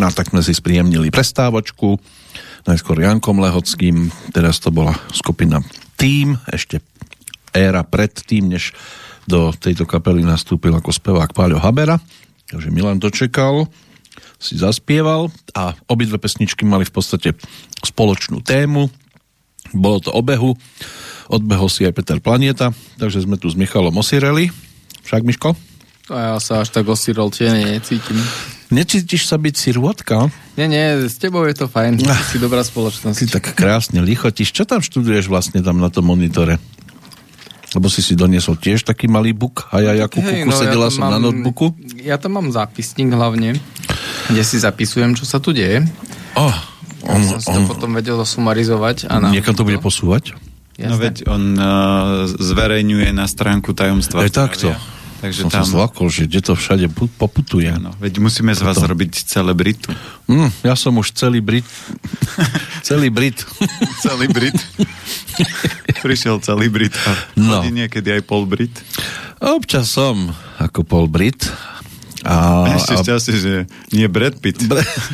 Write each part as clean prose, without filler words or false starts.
A tak sme si spríjemnili prestávočku. Najskôr Jankom Lehockým, teraz to bola skupina Tým, ešte éra pred tým, než do tejto kapely nastúpil ako spevák Páľo Habera. Takže Milan dočekal, si zaspieval a obidve pesničky mali v podstate spoločnú tému. Bolo to o behu, odbehol si aj Peter Planieta, takže sme tu s Michalom osireli. Však, Miško? A ja sa až tak osirol necítim. Necítiš sa byť sirôtka? Nie, s tebou je to fajn, si dobrá spoločnosť. Ty tak krásne lichotíš. Čo tam študuješ vlastne tam na tom monitore? Lebo si doniesol tiež taký malý book a ja sedela som na notebooku. Ja tam mám zápisník hlavne, kde si zapisujem, čo sa tu deje. Som si to potom vedel sumarizovať. Niekam to bude posúvať? Jasne. No veď on zverejňuje na stránku tajomstva. Je takto. Takže som tam... sa zlakol, že kde to všade poputuje. Áno, veď musíme z vás robiť celebritu. Ja som už celý Brit. Celý Brit. Celý Brit. Prišiel celý Brit a chodí niekedy aj pol Brit. Občas som ako pol Brit. Ešte šťastie, že nie Brad Pitt.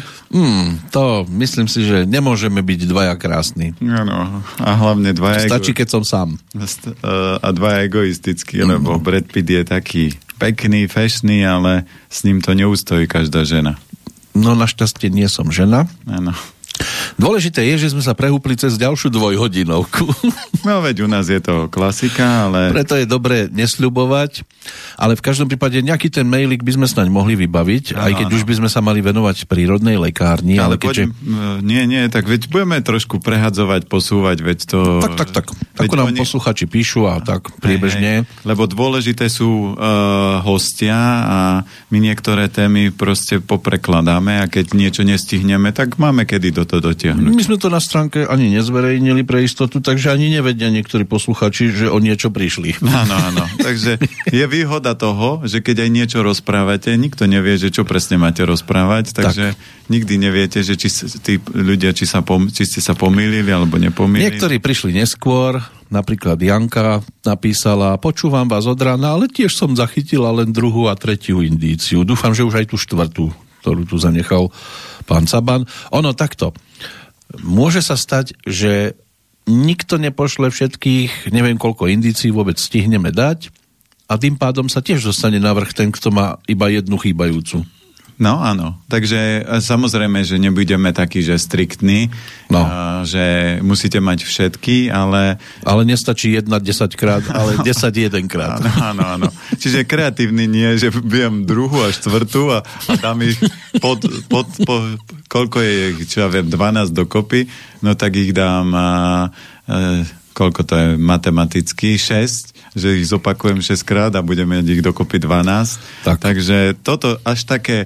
To myslím si, že nemôžeme byť dvaja krásni. Áno, a hlavne dvaja... Stačí, keď som sám. A dvaja egoistickí, lebo Brad Pitt je taký pekný, fešný, ale s ním to neustojí každá žena. No našťastie nie som žena. Áno. Dôležité je, že sme sa prehúpli cez ďalšiu dvojhodinovku. No veď u nás je to klasika, ale... Preto je dobré nesľubovať, ale v každom prípade nejaký ten mailik by sme snáď mohli vybaviť, aj keď už by sme sa mali venovať prírodnej lekárni, ale keďže... Nie, tak veď budeme trošku prehadzovať, posúvať, veď to... Tak. Ako nám posluchači píšu a tak priebežne. Lebo dôležité sú hostia a my niektoré témy proste poprekladáme a keď niečo nestihneme, tak máme kedy do toho dotiahnuť. My sme to na stránke ani nezverejnili pre istotu, takže ani nevedia niektorí posluchači, že o niečo prišli. Áno. Takže je výhoda toho, že keď aj niečo rozprávate, nikto nevie, že čo presne máte rozprávať, takže nikdy neviete, že či tí ľudia, či ste sa pomýlili alebo nepomýlili. Niektorí prišli neskôr, napríklad Janka napísala, počúvam vás od rána, ale tiež som zachytila len 2. a 3. indíciu. Dúfam, že už aj tú 4., ktorú tu zanechal pán Saban. Ono takto. Môže sa stať, že nikto nepošle všetkých, neviem koľko indícií vôbec stihneme dať a tým pádom sa tiež dostane na vrch ten, kto má iba jednu chýbajúcu. No áno, takže samozrejme, že nebudeme takí, že striktní, že musíte mať všetky, ale... Ale nestačí 1 10 krát, ale 10 jedenkrát. Áno. Čiže kreatívny nie, že viem 2. a 4. a dám ich koľko je ich, čo ja viem, 12 dokopy, no tak ich dám koľko to je matematicky, 6, že ich zopakujem 6 krát a budeme mať ich dokopy 12. Takže toto až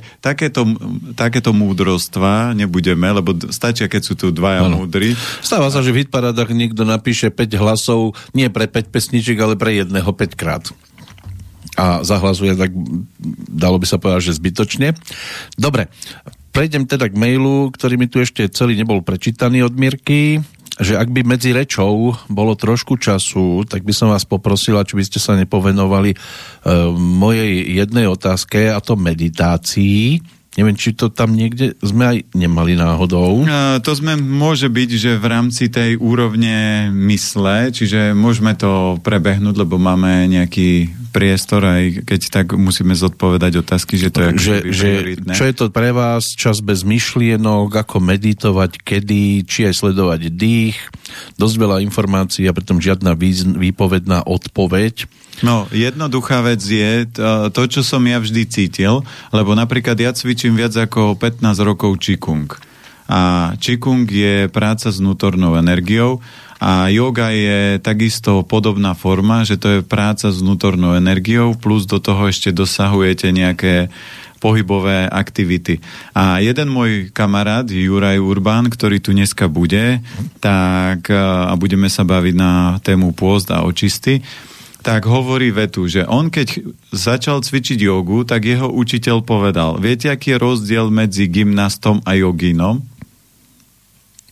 takéto múdrostva nebudeme, lebo stačia, keď sú tu dvaja múdri. Stáva sa, že v hitparádach niekto napíše 5 hlasov, nie pre 5 pesničiek, ale pre jedného 5 krát. A zahlasuje, tak dalo by sa povedať, že zbytočne. Dobre, prejdem teda k mailu, ktorý mi tu ešte celý nebol prečítaný od Mirky, že ak by medzi rečou bolo trošku času, tak by som vás poprosila, či by ste sa nepovenovali mojej jednej otázke, a to meditácii. Neviem, či to tam niekde sme aj nemali náhodou. To môže byť, že v rámci tej úrovne mysle, čiže môžeme to prebehnúť, lebo máme nejaký priestor, aj keď tak musíme zodpovedať otázky, že to je čo je to pre vás čas bez myšlienok, ako meditovať, kedy, či aj sledovať dých, dosť veľa informácií a pritom žiadna výpovedná odpoveď. No, jednoduchá vec je to, čo som ja vždy cítil, lebo napríklad ja cvičím viac ako 15 rokov Qigong. A Qigong je práca s vnútornou energiou a yoga je takisto podobná forma, že to je práca s vnútornou energiou, plus do toho ešte dosahujete nejaké pohybové aktivity. A jeden môj kamarát, Juraj Urbán, ktorý tu dneska bude, tak a budeme sa baviť na tému pôst a očisty, tak hovorí vetu, že on keď začal cvičiť jogu, tak jeho učiteľ povedal, viete, aký je rozdiel medzi gymnastom a jogínom?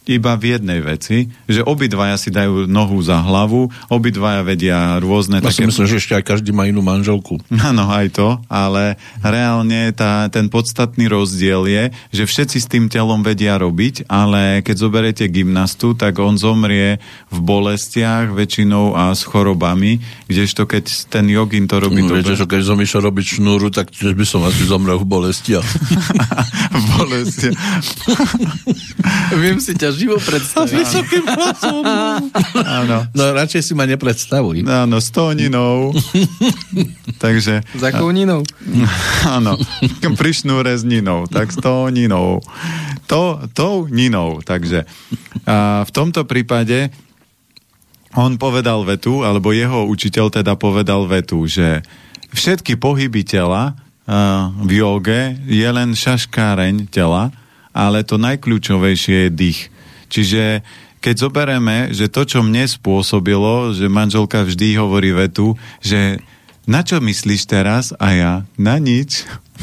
iba v jednej veci, že obidvaja si dajú nohu za hlavu, obidvaja vedia rôzne také... Myslím, že ešte aj každý má inú manželku. Áno, aj to, ale reálne ten podstatný rozdiel je, že všetci s tým telom vedia robiť, ale keď zoberiete gymnastu, tak on zomrie v bolestiach väčšinou a s chorobami, kdežto keď ten jogín to robí dobre. Viete, že keď som išiel robiť šnúru, tak tiež by som asi zomrel v bolestiach. V bolestiach. Viem si ťa živo predstaviť. S vysokým hlasom. Áno. No radšej si ma nepredstavuj. Áno, s tóninou. Takže... Za kouninou? Áno. Pri šnúre s ninou. Tak s tóninou. Tou ninou. Takže v tomto prípade on povedal vetu, alebo jeho učiteľ teda povedal vetu, že všetky pohyby tela v joge je len šaškáreň tela, ale to najkľúčovejšie je dých. Čiže keď zoberieme, že to, čo mne spôsobilo, že manželka vždy hovorí vetu, že na čo myslíš teraz? A ja, na nič.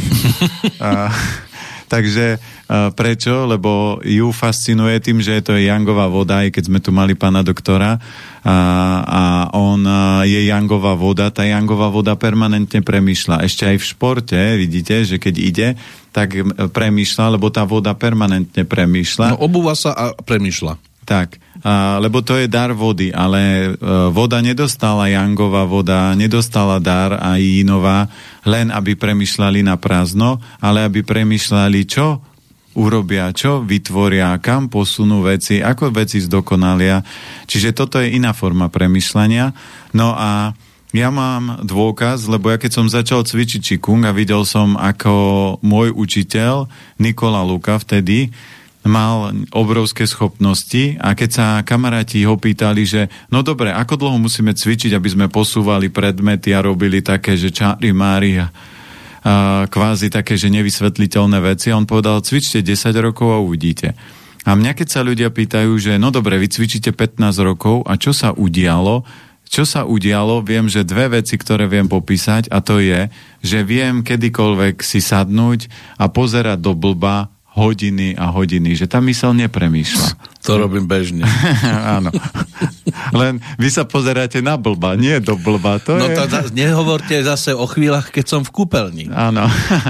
Takže prečo? Lebo ju fascinuje tým, že to je jangová voda, aj keď sme tu mali pána doktora a on je jangová voda, tá jangová voda permanentne premýšľa. Ešte aj v športe, vidíte, že keď ide, tak premýšľa, lebo tá voda permanentne premýšľa. No obúva sa a premýšľa. Tak, lebo to je dar vody, ale voda nedostala jangová voda, nedostala dar a jínová, len aby premýšľali na prázdno, ale aby premýšľali, čo urobia, čo vytvoria, kam posunú veci, ako veci zdokonalia. Čiže toto je iná forma premýšľania. No a ja mám dôkaz, lebo ja keď som začal cvičiť Qigong a videl som, ako môj učiteľ Nikola Luka vtedy mal obrovské schopnosti a keď sa kamaráti ho pýtali, že no dobre, ako dlho musíme cvičiť, aby sme posúvali predmety a robili také, že čári mári a kvázi také, že nevysvetliteľné veci. A on povedal, cvičte 10 rokov a uvidíte. A mňa keď sa ľudia pýtajú, že no dobre, vy cvičíte 15 rokov a čo sa udialo? Čo sa udialo? Viem, že dve veci, ktoré viem popísať a to je, že viem kedykoľvek si sadnúť a pozerať do blba hodiny a hodiny, že tá myseľ nepremýšľa. To robím bežne. Áno. Len vy sa pozeráte na blba, nie do blba. To no je... to nehovorte zase o chvíľach, keď som v kúpeľni. Áno.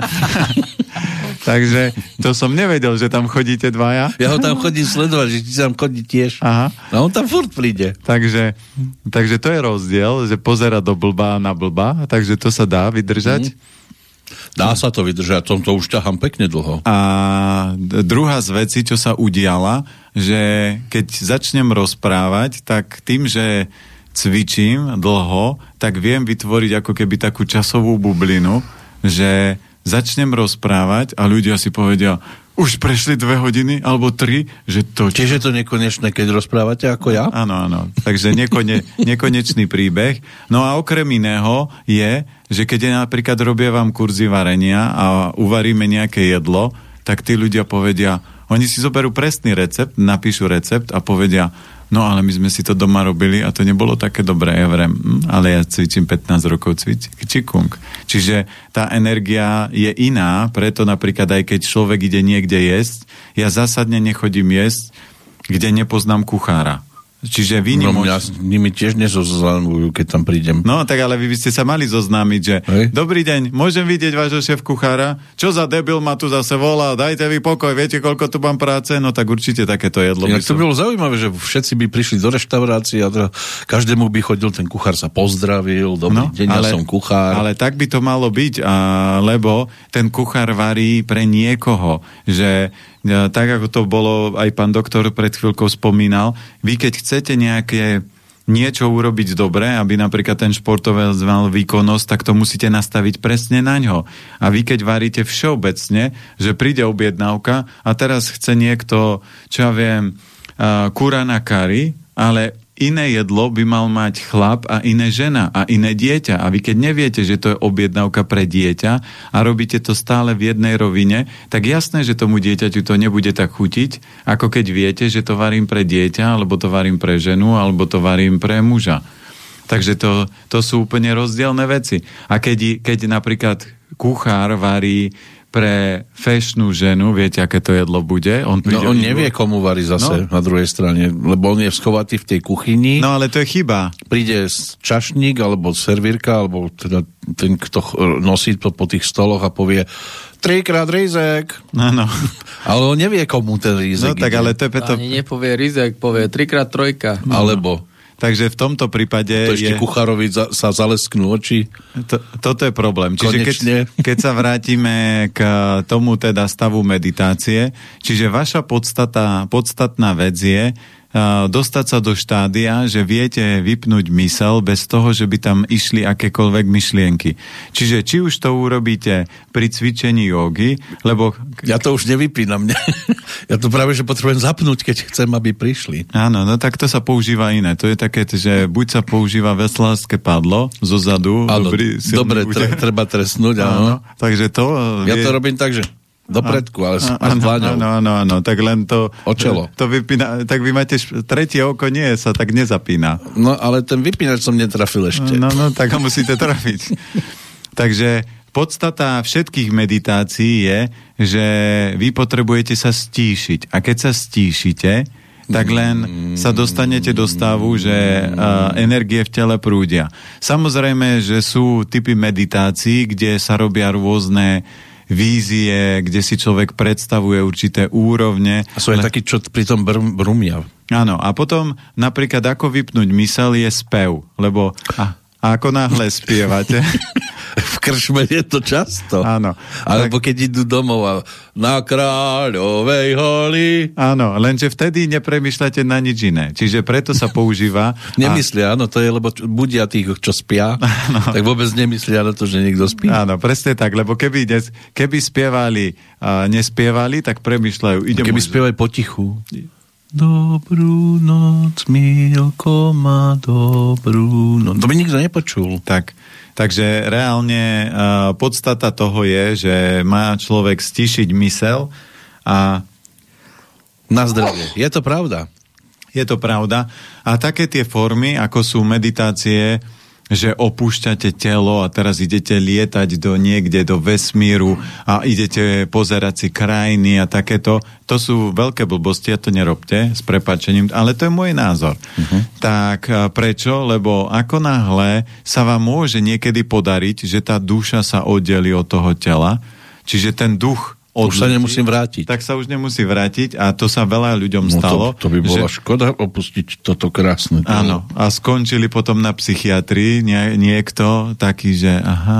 Takže to som nevedel, že tam chodíte dvaja. Ja ho tam chodím sledovať, že ti tam chodí tiež. Aha. A on tam furt príde. Takže to je rozdiel, že pozera do blba na blba, takže to sa dá vydržať. Dá sa to vydržať, to už ťahám pekne dlho. A druhá z vecí, čo sa udiala, že keď začnem rozprávať, tak tým, že cvičím dlho, tak viem vytvoriť ako keby takú časovú bublinu, že začnem rozprávať a ľudia si povedia, už prešli 2 hodiny alebo 3, že to... Čiže to nekonečné, keď rozprávate ako ja? Áno, áno. Takže nekonečný príbeh. No a okrem iného je, že keď napríklad robia vám kurzy varenia a uvaríme nejaké jedlo, tak tí ľudia povedia, oni si zoberú presný recept, napíšu recept a povedia, no ale my sme si to doma robili a to nebolo také dobré. Ja vrem, ale ja cvičím 15 rokov Qigong. Čiže tá energia je iná, preto napríklad aj keď človek ide niekde jesť, ja zásadne nechodím jesť, kde nepoznám kuchára. Čiže vy ja s nimi tiež nezoznamujú, keď tam prídem. No, tak ale vy by ste sa mali zoznámiť, že dobrý deň, môžem vidieť vášho šéf kuchára? Čo za debil ma tu zase volá? Dajte vy pokoj, viete, koľko tu mám práce? No tak určite takéto jedlo. Ja, to bolo zaujímavé, že všetci by prišli do reštaurácie a každému by chodil, ten kuchár sa pozdravil, dobrý deň, ja som kuchár. Ale tak by to malo byť, lebo ten kuchár varí pre niekoho, že tak ako to bolo, aj pán doktor pred chvíľkou spomínal, vy keď chcete niečo urobiť dobre, aby napríklad ten športovec mal výkonnosť, tak to musíte nastaviť presne na ňo. A vy keď varíte všeobecne, že príde objednávka a teraz chce niekto, čo ja viem, kura na kari, ale iné jedlo by mal mať chlap a iné žena a iné dieťa. A vy keď neviete, že to je objednávka pre dieťa a robíte to stále v jednej rovine, tak jasné, že tomu dieťaťu to nebude tak chutiť, ako keď viete, že to varím pre dieťa, alebo to varím pre ženu, alebo to varím pre muža. Takže to sú úplne rozdielne veci. A keď napríklad kuchár varí pre fashionu ženu, viete, aké to jedlo bude? On nevie, komu varí zase na druhej strane, lebo on je schovatý v tej kuchyni. No, ale to je chyba. Príde čašník, alebo servírka, alebo teda ten, kto nosí to po tých stoloch a povie 3-krát rizek. Áno. Ale on nevie, komu ten rizek ide. Tak ale to je Ani nepovie rizek, povie 3x3. Alebo... Takže v tomto prípade to ešte kuchárovi sa zalesknú oči. Toto je problém. Čiže keď sa vrátime k tomu teda stavu meditácie, čiže vaša podstatná vec je dostať sa do štádia, že viete vypnúť mysel bez toho, že by tam išli akékoľvek myšlienky. Čiže či už to urobíte pri cvičení jógy, lebo... Ja to už nevypínam. Ja to práve, že potrebujem zapnúť, keď chcem, aby prišli. Áno, no tak to sa používa iné. To je také, že buď sa používa veslárske padlo zozadu. Áno, dobre, treba trestnúť, áno. Takže to... Ja to robím tak, že dopredku, ale s dláňou. Áno, tak len to... O čelo. To vypína, tak vy máte tretie oko, sa tak nezapína. No, ale ten vypínač som netrafil ešte. No, tak ho musíte trafiť. Takže podstata všetkých meditácií je, že vy potrebujete sa stíšiť. A keď sa stíšite, tak len sa dostanete do stavu, že energie v tele prúdia. Samozrejme, že sú typy meditácií, kde sa robia rôzne vízie, kde si človek predstavuje určité úrovne. A sú aj takí, čo pri tom brumia. Áno, a potom napríklad ako vypnúť mysel je spev, lebo ako náhle spievate... V krčme je to často. Áno. Alebo keď idú domov a na Kráľovej holi. Áno, lenže vtedy nepremýšľate na nič iné. Čiže preto sa používa... Nemyslia, áno, to je, lebo budia tých, čo spia, tak vôbec nemyslia na to, že niekto spí. Áno, presne tak, lebo keby spievali nespievali, tak premýšľajú. Keby spievali potichu. Dobrú noc, Milko má dobrú noc. To by nikto nepočul. Takže reálne podstata toho je, že má človek stíšiť mysel a... Na zdravie. Je to pravda? Je to pravda. A také tie formy, ako sú meditácie, že opúšťate telo a teraz idete lietať niekde do vesmíru a idete pozerať si krajiny a takéto, to sú veľké blbosti, a to nerobte s prepáčením, ale to je môj názor. Tak prečo? Lebo ako náhle sa vám môže niekedy podariť, že tá duša sa oddelí od toho tela, čiže ten duch už sa nemusím vrátiť. Tak sa už nemusí vrátiť a to sa veľa ľuďom stalo. To by bola škoda opustiť toto krásne telo. Áno, a skončili potom na psychiatrii niekto taký, že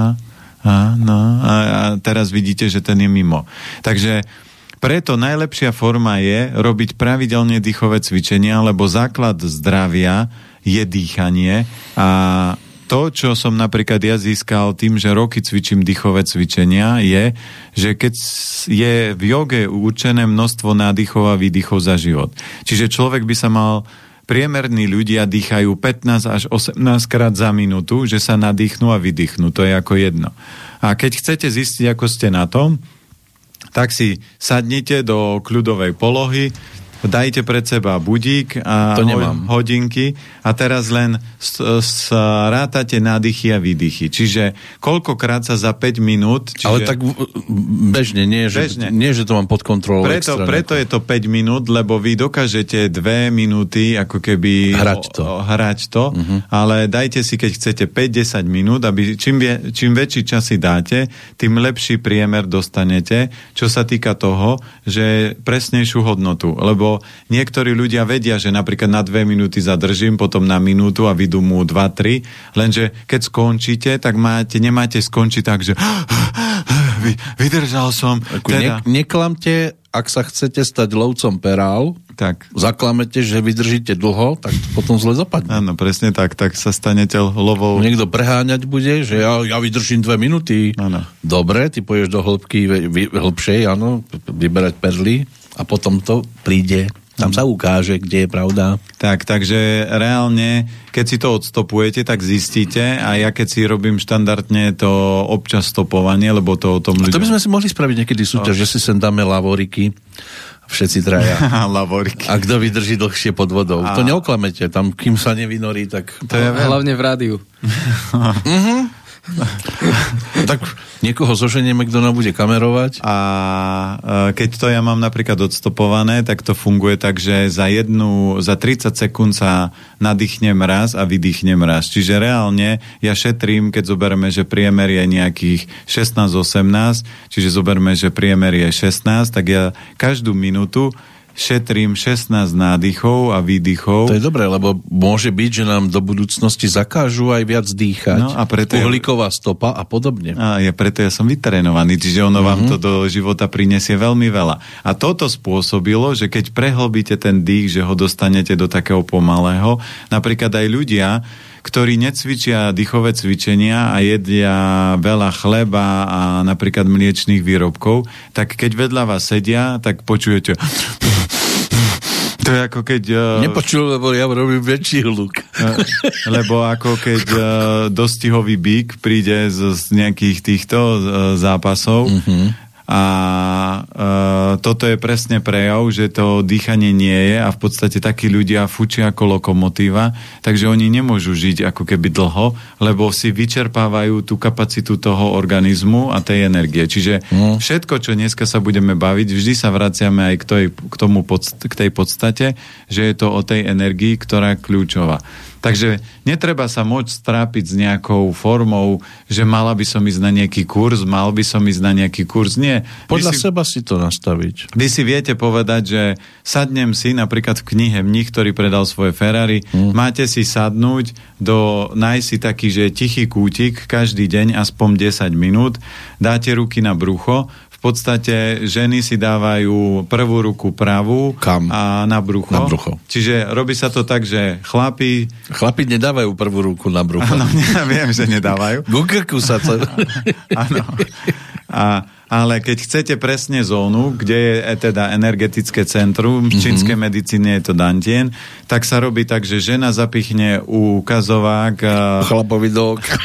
a teraz vidíte, že ten je mimo. Takže preto najlepšia forma je robiť pravidelne dýchové cvičenia, lebo základ zdravia je dýchanie a to, čo som napríklad ja získal tým, že roky cvičím dýchové cvičenia, je, že keď je v joge určené množstvo nádychov a výdychov za život. Čiže človek by sa mal, priemerní ľudia dýchajú 15 až 18 krát za minútu, že sa nadýchnú a vydýchnú. To je ako jedno. A keď chcete zistiť, ako ste na tom, tak si sadnite do kľudovej polohy, dajte pred seba budík a hodinky a teraz len rátate nádychy a výdychy. Čiže koľkokrát sa za 5 minút... Ale tak bežne, nie, že to mám pod kontrolou. Preto je to 5 minút, lebo vy dokážete 2 minúty ako keby hrať to, ale dajte si, keď chcete 5-10 minút, aby čím väčší čas si dáte, tým lepší priemer dostanete, čo sa týka toho, že presnejšiu hodnotu, lebo niektorí ľudia vedia, že napríklad na 2 minúty zadržím, potom na minútu a vidú mu 2-3, lenže keď skončíte, tak nemáte skončiť tak, že vydržal som. Neklamte, ak sa chcete stať lovcom perál, tak zaklamete, že vydržíte dlho, tak potom zle dopadne. Áno, presne tak sa stanete lovou. Niekto preháňať bude, že ja vydržím 2 minúty. Áno. Dobre, ty pôjdeš do hĺbky hĺbšej, áno, vyberať perly a potom to príde. Tam sa ukáže, kde je pravda. Takže reálne, keď si to odstopujete, tak zistíte a ja keď si robím štandardne to občas stopovanie, lebo to o tom ľudia... A to by sme si mohli spraviť niekedy súťaž, že si sem dáme lavoriky, všetci traja. Lavoriky. A kto vydrží dlhšie pod vodou. To neoklamete, tam kým sa nevynorí, tak... To je hlavne v rádiu. Tak niekoho zoženieme, kto nám bude kamerovať. A keď to ja mám napríklad odstopované, tak to funguje tak, že za 30 sekúnd sa nadýchnem raz a vydýchnem raz. Čiže reálne ja šetrím, keď zoberme, že priemer je nejakých 16-18, čiže zoberme, že priemer je 16, tak ja každú minútu šetrím 16 nádychov a výdychov. To je dobré, lebo môže byť, že nám do budúcnosti zakážu aj viac dýchať. No, a preto uhlíková stopa a podobne. A preto ja som vytrénovaný, čiže ono vám to do života prinesie veľmi veľa. A toto spôsobilo, že keď prehlbíte ten dých, že ho dostanete do takého pomalého, napríklad aj ľudia, ktorí necvičia dýchové cvičenia a jedia veľa chleba a napríklad mliečných výrobkov, tak keď vedľa vás sedia, tak počujete... To je ako keď... Nepočul, lebo ja robím väčší hluk. Lebo ako keď dostihový bík príde z nejakých týchto zápasov a toto je presne prejav, že to dýchanie nie je a v podstate takí ľudia fučia ako lokomotíva, takže oni nemôžu žiť ako keby dlho, lebo si vyčerpávajú tú kapacitu toho organizmu a tej energie. Čiže všetko, čo dneska sa budeme baviť, vždy sa vraciame aj k tej podstate, že je to o tej energii, ktorá je kľúčová. Takže netreba sa môcť strápiť s nejakou formou, že mala by som ísť na nejaký kurz, mal by som ísť na nejaký kurz. Nie. Podľa seba si to nastaviť. Vy si viete povedať, že sadnem si napríklad v knihe Mních, ktorý predal svoje Ferrari, máte si sadnúť nájsť si taký, že tichý kútik každý deň aspoň 10 minút, dáte ruky na brucho. V podstate ženy si dávajú prvú ruku pravú a na brucho. Na brucho. Čiže robí sa to tak, že chlapi nedávajú prvú ruku na brucho. Áno, ja viem, že nedávajú. Gukrku sa to... Áno. Ale keď chcete presne zónu, kde je teda energetické centrum, v čínskej medicíne je to dantien, tak sa robí tak, že žena zapichne ukazovák chlapovi do oka.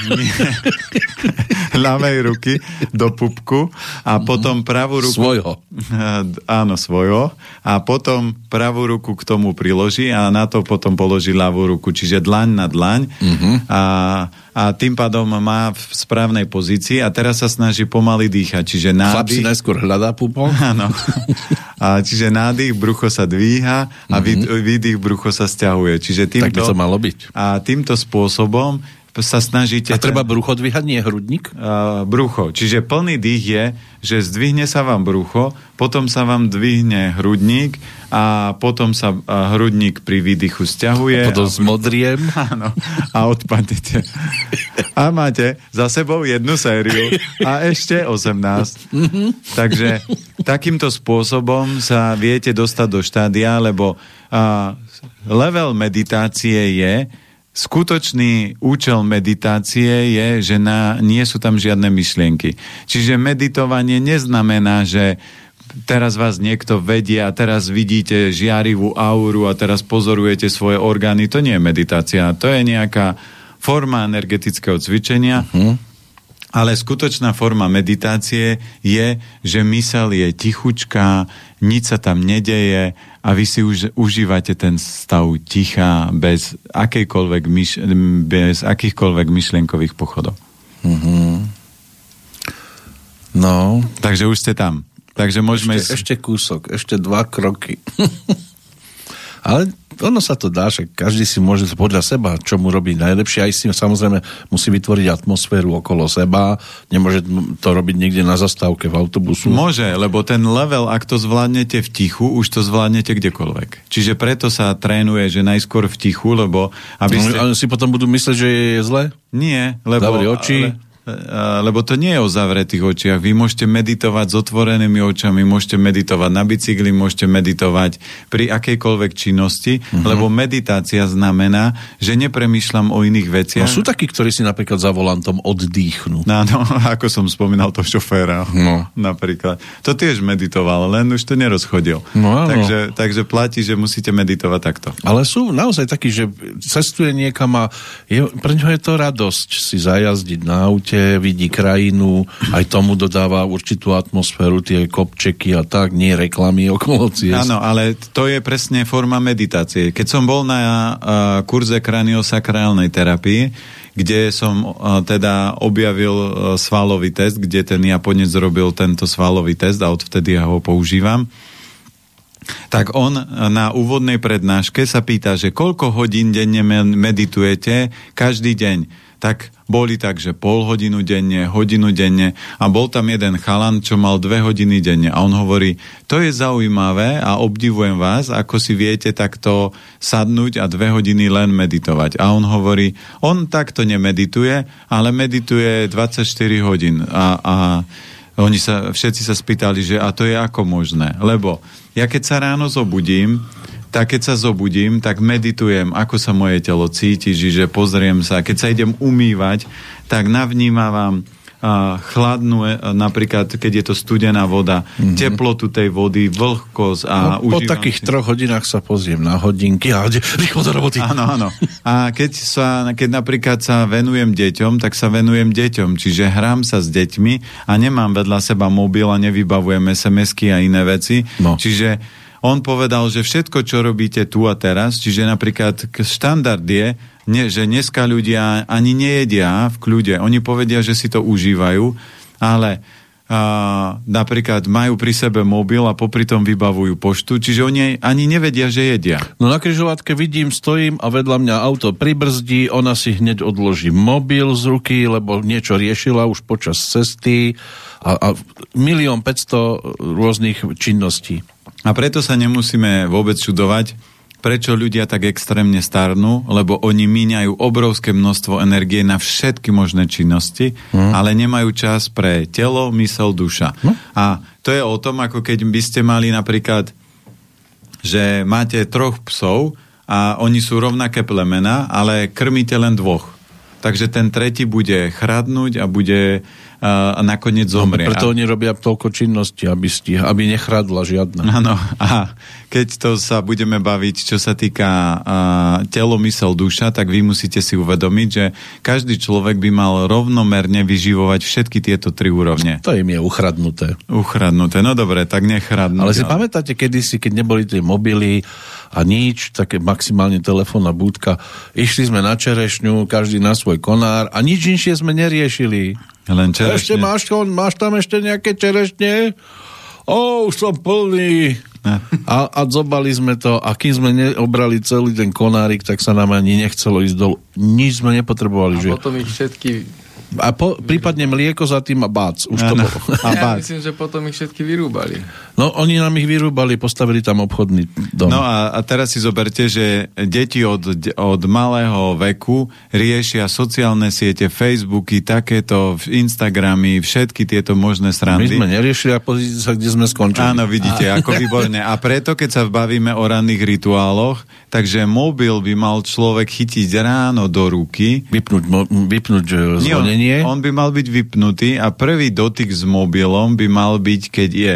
ľavej ruky do pupku a potom pravú ruku... Svojho. Áno, svojho. A potom pravú ruku k tomu priloží a na to potom položí ľavú ruku. Čiže dlaň na dlaň. A tým pádom má v správnej pozícii a teraz sa snaží pomaly dýchať. Čiže nádych... Chlap si najskôr hľadá pupok. Áno. Čiže nádych, brucho sa dvíha a výdych, brucho sa sťahuje. Čiže týmto... Tak by to malo byť. A týmto spôsobom sa snažíte... A treba brucho dvíhať, nie hrudník? Brucho. Čiže plný dých je, že zdvihne sa vám brucho, potom sa vám dvihne hrudník a potom sa hrudník pri výdychu sťahuje. A potom zmodriem. Áno. A odpadnete. A máte za sebou jednu sériu a ešte 18. Takže takýmto spôsobom sa viete dostať do štádia, lebo level meditácie je, skutočný účel meditácie je, že nie sú tam žiadne myšlienky. Čiže meditovanie neznamená, že teraz vás niekto vedie a teraz vidíte žiarivú auru a teraz pozorujete svoje orgány. To nie je meditácia. To je nejaká forma energetického cvičenia. Ale skutočná forma meditácie je, že myseľ je tichučká, nič sa tam nedeje a vy si užívate ten stav ticha bez akýchkoľvek myšlienkových pochodov. No. Takže už ste tam. Takže môžeme... Ešte kúsok, ešte 2 kroky. Ale ono sa to dá, že každý si môže podľa seba, čo mu robí najlepšie. Aj si samozrejme musí vytvoriť atmosféru okolo seba. Nemôže to robiť niekde na zastávke v autobusu. Môže, lebo ten level, ak to zvládnete v tichu, už to zvládnete kdekoľvek. Čiže preto sa trénuje, že najskôr v tichu, lebo... Ale si potom budú myslieť, že je zle? Nie, lebo... Zavri oči... Lebo to nie je o zavretých očiach. Vy môžete meditovať s otvorenými očami, môžete meditovať na bicykli, môžete meditovať pri akejkoľvek činnosti, lebo meditácia znamená, že nepremýšľam o iných veciach. No sú takí, ktorí si napríklad za volantom oddýchnú. Áno, ako som spomínal to šoféra. No. Napríklad. To tiež meditoval, len už to nerozchodil. No, takže platí, že musíte meditovať takto. Ale sú naozaj takí, že cestuje niekam a pre ňoho je to radosť si zajazdiť na aute, vidí krajinu, aj tomu dodáva určitú atmosféru, tie kopčeky a tak, nie reklamy okolo ciest. Áno, ale to je presne forma meditácie. Keď som bol na kurze kraniosakrálnej terapii, kde som teda objavil svalový test, kde ten Japonec robil tento svalový test a odvtedy ja ho používam. Tak on na úvodnej prednáške sa pýta, že koľko hodín denne meditujete každý deň. Tak boli tak, že pol hodinu denne, hodinu denne a bol tam jeden chalan, čo mal 2 hodiny denne a on hovorí, to je zaujímavé a obdivujem vás, ako si viete takto sadnúť a 2 hodiny len meditovať. A on hovorí, on takto nemedituje, ale medituje 24 hodín a oni všetci sa spýtali, že a to je ako možné, lebo ja keď sa ráno zobudím, tak keď sa zobudím, tak meditujem, ako sa moje telo cíti, že pozriem sa. Keď sa idem umývať, tak navnímavam chladnú, napríklad, keď je to studená voda, teplotu tej vody, vlhkosť a po takých 3 hodinách sa pozriem na hodinky a rýchlo do roboty. Áno. A keď napríklad sa venujem deťom, tak sa venujem deťom, čiže hrám sa s deťmi a nemám vedľa seba mobil a nevybavujem SMS-ky a iné veci. No. Čiže on povedal, že všetko, čo robíte tu a teraz, čiže napríklad štandard je, že dneska ľudia ani nejedia v kľude. Oni povedia, že si to užívajú, ale napríklad majú pri sebe mobil a popri tom vybavujú poštu, čiže oni ani nevedia, že jedia. No na križovatke vidím, stojím a vedľa mňa auto pribrzdí, ona si hneď odloží mobil z ruky, lebo niečo riešila už počas cesty a 1 500 000 rôznych činností. A preto sa nemusíme vôbec čudovať, prečo ľudia tak extrémne starnú, lebo oni míňajú obrovské množstvo energie na všetky možné činnosti, ale nemajú čas pre telo, mysel, duša. A to je o tom, ako keď by ste mali napríklad, že máte 3 psov a oni sú rovnaké plemena, ale krmíte len 2. Takže ten tretí bude chradnúť a bude a nakoniec zomrie. Preto oni robia toľko činností, aby nechradla žiadna. Áno. A keď to sa budeme baviť, čo sa týka telo, mysel, duša, tak vy musíte si uvedomiť, že každý človek by mal rovnomerne vyživovať všetky tieto 3 úrovne. To im je uchradnuté. Uchradnuté. No dobre, tak nechradnúť. Ale si pamätáte kedysi, keď neboli tie mobily a nič, také maximálne telefónna búdka, išli sme na čerešňu, každý na svoj konár a nič inšie sme neriešili. Len čerešne. Ešte máš tam ešte nejaké čerešne? Už som plný. A zobali sme to a kým sme neobrali celý ten konárik, tak sa nám ani nechcelo ísť dolu. Nič sme nepotrebovali. A potom ich všetky... A prípadne mlieko za tým a bác. Už to bolo. Ja myslím, že potom ich všetky vyrúbali. No, oni nám ich vyrúbali, postavili tam obchodný dom. No a teraz si zoberte, že deti od malého veku riešia sociálne siete, Facebooky, takéto, Instagramy, všetky tieto možné srandy. My sme neriešili a pozrite sa, kde sme skončili. Áno, vidíte, ako výborné. A preto, keď sa bavíme o ranných rituáloch, takže mobil by mal človek chytiť ráno do ruky. Vypnúť zvonenie. On by mal byť vypnutý a prvý dotyk s mobilom by mal byť, keď je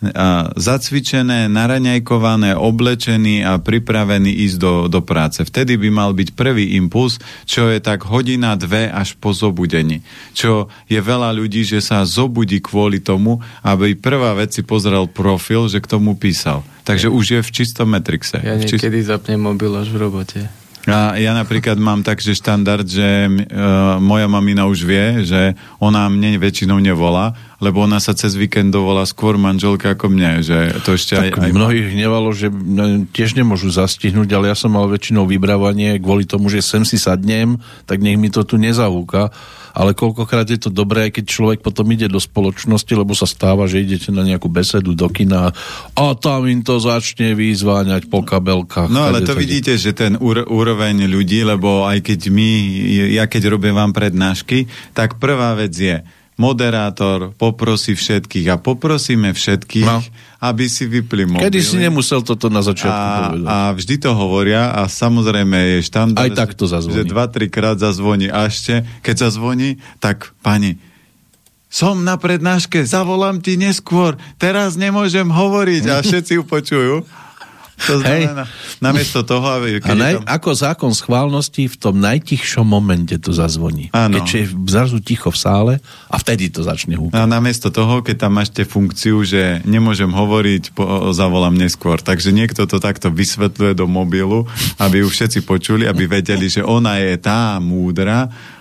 zacvičené, naraňajkované, oblečený a pripravený ísť do práce. Vtedy by mal byť prvý impuls, čo je tak 1-2 až po zobudení. Čo je veľa ľudí, že sa zobudí kvôli tomu, aby prvá vec si pozrel profil, že k tomu písal. Takže už je v čistom Matrixe. Ja niekedy zapnem mobil až v robote. A ja napríklad mám takže štandard, že moja mamina už vie, že ona mne väčšinou nevolá, lebo ona sa cez víkend dovolá skôr manželka ako mne. Že to ešte tak aj mnohých hnevalo, že tiež nemôžu zastihnúť, ale ja som mal väčšinou vybravanie kvôli tomu, že sem si sadnem, tak nech mi to tu nezahúka. Ale koľkokrát je to dobré, aj keď človek potom ide do spoločnosti, lebo sa stáva, že idete na nejakú besedu do kina a tam im to začne vyzváňať po kabelkách. No ale to vidíte, že ten úroveň ľudí, lebo aj keď ja keď robím vám prednášky, tak prvá vec je, moderátor poprosí všetkých a poprosíme všetkých, aby si vypli mobily. Kedy si nemusel toto na začiatku povedať. A vždy to hovoria a samozrejme je štandard, aj tak to zazvoní. Že 2-3 krát zazvoní a ešte, keď zazvoní, tak pani, som na prednáške, zavolám ti neskôr, teraz nemôžem hovoriť a všetci ju počujú. To znamená, namiesto toho, aby... Ako zákon schválnosti v tom najtichšom momente to zazvoní. Áno. Keď je zrazu ticho v sále a vtedy to začne húkať. A namiesto toho, keď tam máte funkciu, že nemôžem hovoriť, zavolám neskôr. Takže niekto to takto vysvetľuje do mobilu, aby ju všetci počuli, aby vedeli, že ona je tá múdra,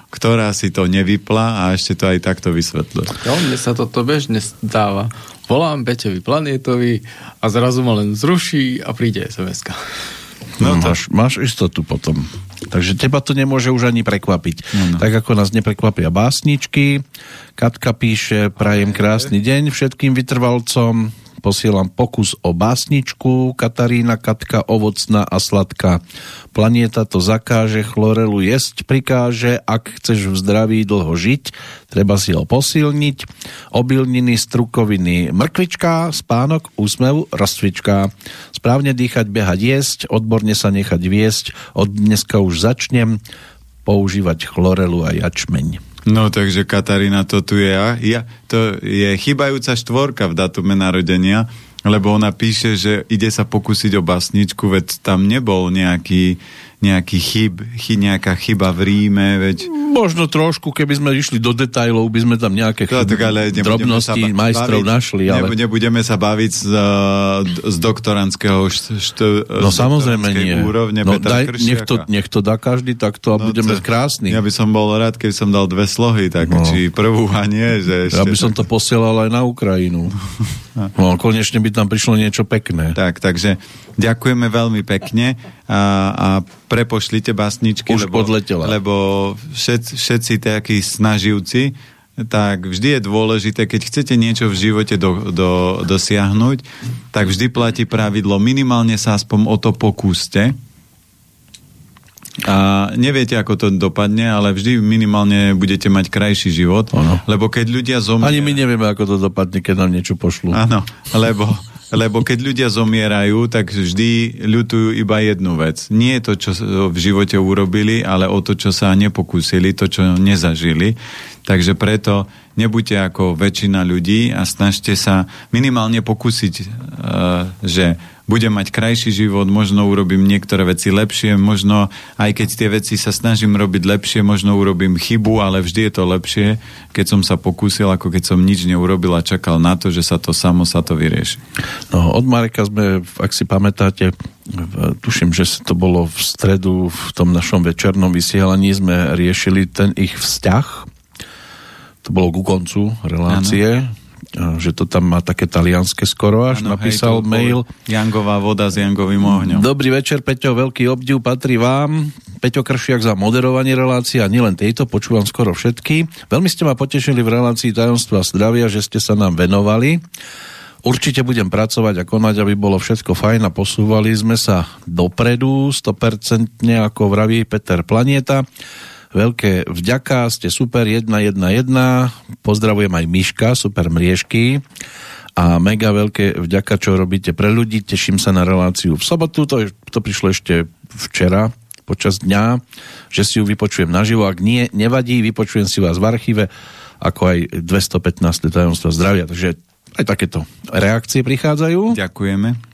ktorá si to nevypla a ešte to aj takto vysvetľuje. Jo, mne sa toto bežne stáva. Volám Peťovi Planietovi a zrazu ma len zruší a príde SMS-ka. No máš istotu potom. Takže teba to nemôže už ani prekvapiť. No. Tak ako nás neprekvapia básničky. Katka píše: prajem krásny deň všetkým vytrvalcom. Posielam pokus o básničku. Katarína, Katka, ovocná a sladká. Planieta to zakáže, chlorelu jesť prikáže. Ak chceš v zdraví dlho žiť, treba si ho posilniť. Obilniny, strukoviny, mrkvička, spánok, úsmev, rozcvička. Správne dýchať, behať, jesť, odborne sa nechať viesť. Od dneska už začnem používať chlorelu a jačmeň. No, takže Katarína, to tu je to je chýbajúca štvorka v datume narodenia, lebo ona píše, že ide sa pokúsiť o básničku, veď tam nebol nejaká chyba v ríme, veď... Možno trošku, keby sme išli do detailov, by sme tam nejaké drobnosti majstrov našli, ale... Nebudeme sa baviť z doktorandského samozrejme nie. Úrovne Petra Kršiaka. Nech to dá každý takto a budeme krásni. Ja by som bol rád, keby som dal 2 slohy, tak či prvú a nie, že ešte... Ja by som to posielal aj na Ukrajinu. Konečne by tam prišlo niečo pekné. Takže ďakujeme veľmi pekne a prepošlite básničky, lebo všetci takí snaživci, tak vždy je dôležité, keď chcete niečo v živote dosiahnuť, tak vždy platí pravidlo, minimálne sa aspoň o to pokúste. A neviete, ako to dopadne, ale vždy minimálne budete mať krajší život, lebo keď ľudia zomierajú... Ani my nevieme, ako to dopadne, keď nám niečo pošlú. Áno, lebo keď ľudia zomierajú, tak vždy ľutujú iba jednu vec. Nie to, čo v živote urobili, ale o to, čo sa nepokúsili, to, čo nezažili. Takže preto nebuďte ako väčšina ľudí a snažte sa minimálne pokúsiť, že budem mať krajší život, možno urobím niektoré veci lepšie, možno aj keď tie veci sa snažím robiť lepšie, možno urobím chybu, ale vždy je to lepšie, keď som sa pokúsil, ako keď som nič neurobil a čakal na to, že sa to vyrieši. No, od Mareka sme, ak si pamätáte, tuším, že to bolo v stredu v tom našom večernom vysielaní, sme riešili ten ich vzťah. To bolo ku koncu relácie. Ano. Že to tam má také talianske skoro až, napísal mail. Jangová voda s jangovým ohňom. Dobrý večer, Peťo, veľký obdiv patrí vám. Peťo Kršiak za moderovanie relácie a nielen tejto, počúvam skoro všetky. Veľmi ste ma potešili v relácii Tajomstva zdravia, že ste sa nám venovali. Určite budem pracovať a konať, aby bolo všetko fajn a posúvali sme sa dopredu, 100%, ako vraví Peter Planieta. Veľké vďaka, ste super, 111. Pozdravujem aj Miška, super mriežky. A mega veľké vďaka, čo robíte pre ľudí. Teším sa na reláciu v sobotu. To prišlo ešte včera počas dňa, že si ju vypočujem naživo. Ak nie, nevadí, vypočujem si vás v archíve, ako aj 215. tajomstva zdravia. Takže aj takéto reakcie prichádzajú. Ďakujeme.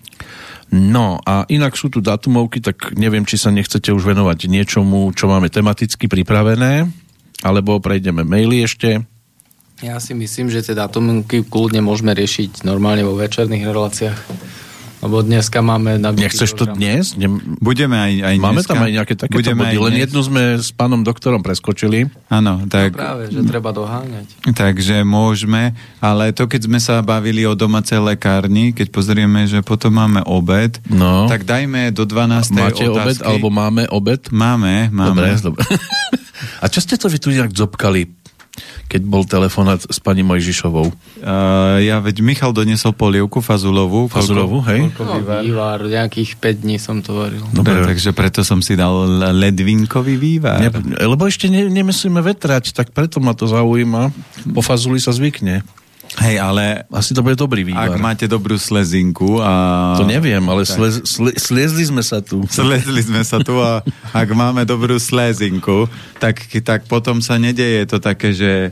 No a inak sú tu datumovky, tak neviem, či sa nechcete už venovať niečomu, čo máme tematicky pripravené, alebo prejdeme maily ešte. Ja si myslím, že tie datumovky kľudne môžeme riešiť normálne vo večerných reláciách. Lebo dneska máme... Nechceš to dnes? Budeme aj dneska. Máme tam aj nejaké takéto body, len jednu sme s pánom doktorom preskočili. Áno, tak... No práve, že treba doháňať. Takže môžeme, ale to keď sme sa bavili o domácej lekárni, keď pozrieme, že potom máme obed, tak dajme do 12. Máte otázky. Obed, alebo máme obed? Máme. Dobre. A čo ste to vy tu nejak dzopkali, keď bol telefonát s pani Mojžišovou? Veď Michal doniesol polievku fazulovú. Fazulovú, hej? Vývar, nejakých 5 dní som to varil. Dobre, takže preto som si dal ledvinkový vývar. Lebo ešte nemyslíme vetrať, tak preto ma to zaujíma. Po fazuli sa zvykne. Hej, ale... Asi to bude dobrý vývar. Ak máte dobrú slezinku a... To neviem, ale sliezli sme sa tu. Slezli sme sa tu a ak máme dobrú slezinku, tak potom sa nedeje to také, že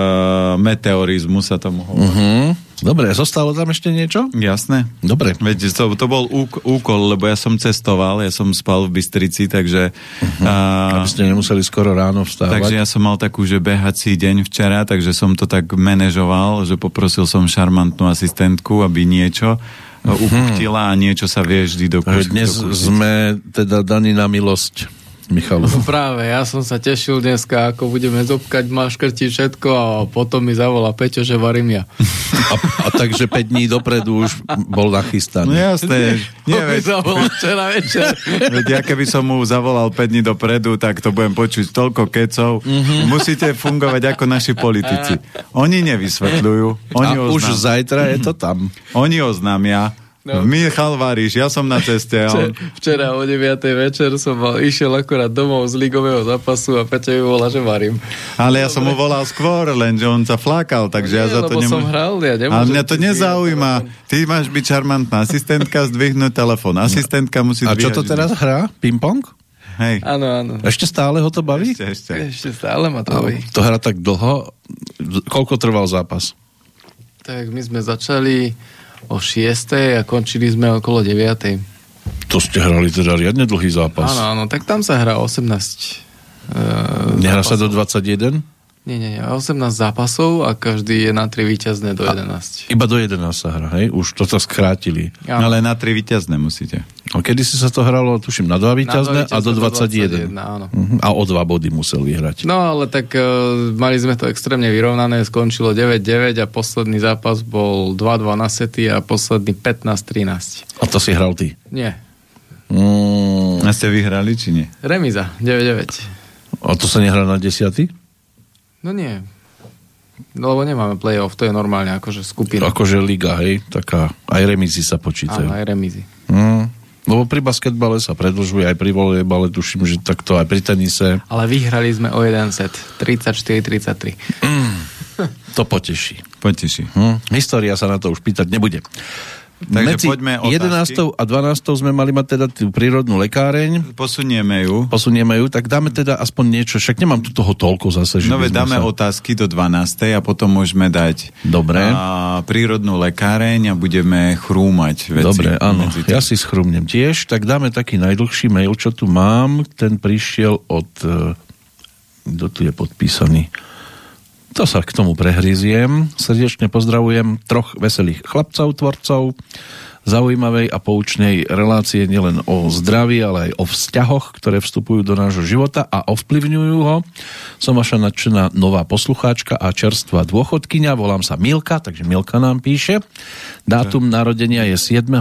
meteorizmus sa tomu hovorí. Dobre, zostalo tam ešte niečo? Jasné. Dobre. Veď to bol úkol, lebo ja som cestoval, ja som spal v Bystrici, takže... Aby ste nemuseli skoro ráno vstávať. Takže ja som mal takú, že behací deň včera, takže som to tak manažoval, že poprosil som šarmantnú asistentku, aby niečo upuchtila a niečo sa vie vždy dokúsiť. Dnes sme teda daní na milosť Michalu? No práve, ja som sa tešil dneska, ako budeme zobkať, maškrtiť všetko a potom mi zavolá Peťo, že varím ja. A takže 5 dní dopredu už bol nachystaný. No jasné. Nie, mi zavolal včera večer. Veď ja keby som mu zavolal 5 dní dopredu, tak to budem počuť toľko kecov. Musíte fungovať ako naši politici. Oni nevysvetľujú. Oni a už zajtra je to tam. Oni oznámia. No. Michal varíš, ja som na ceste. Včera o 9. večer som išiel akorát domov z ligového zápasu a Peťo mi volá, že varím. Ale ja som mu volal skôr, lenže on sa flákal, takže ja za to nemôžem. Som hral, ja nemôžem. Ale mňa to nezaujíma. Ty máš byť šarmantná asistentka, zdvihnúť telefón. Asistentka musí zdvíhať. A čo to teraz hrá? Ping-pong? Hej. Áno. Ešte stále ho to baví? Ešte stále ma to baví. To hrá tak dlho. Koľko trval zápas? Tak my sme začali o 6. a končili sme okolo 9. To ste hrali teda riadne dlhý zápas. Áno, tak tam sa hrá 18 Nehrá sa do 21? Nie, 18 zápasov a každý je na 3 víťazné do 11. Iba do 11 sa hrá, hej? Už to sa skrátili. No, ale na 3 víťazné musíte. A kedy si sa to hralo, tuším, na 2 víťazné a do 21. Áno. A o 2 body musel vyhrať. No, ale tak mali sme to extrémne vyrovnané, skončilo 9-9 a posledný zápas bol 2-2 na sety a posledný 15-13. A to si hral ty? Nie. A ste vyhrali, či nie? Remíza, 9-9. A to sa nehrá na 10? No nie. No, lebo nemáme play-off, to je normálne akože skupina. Akože liga, hej? Taká, aj remízy sa počítajú. Áno, aj remízy. Lebo pri basketbale sa predĺžuje, aj pri volejbale, tuším, že takto aj pri tenise. Ale vyhrali sme o jeden set. 34-33. To poteší. Poteší. História sa na to už pýtať nebude. Takže medzi 11. a 12. sme mali mať teda tú prírodnú lekáreň. Posunieme ju, tak dáme teda aspoň niečo. Však nemám tu toho toľko zase. Že dáme otázky do 12. a potom môžeme dať prírodnú lekáreň a budeme chrúmať veci. Dobre, áno. Ja si schrúmnem tiež. Tak dáme taký najdlhší mail, čo tu mám. Ten prišiel od... Kto tu je podpísaný? To sa k tomu prehryziem. Srdečne pozdravujem 3 veselých chlapcov, tvorcov zaujímavej a poučnej relácie nielen o zdraví, ale aj o vzťahoch, ktoré vstupujú do nášho života a ovplyvňujú ho. Som vaša nadšená nová poslucháčka a čerstvá dôchodkyňa. Volám sa Milka, takže Milka nám píše. Dátum narodenia je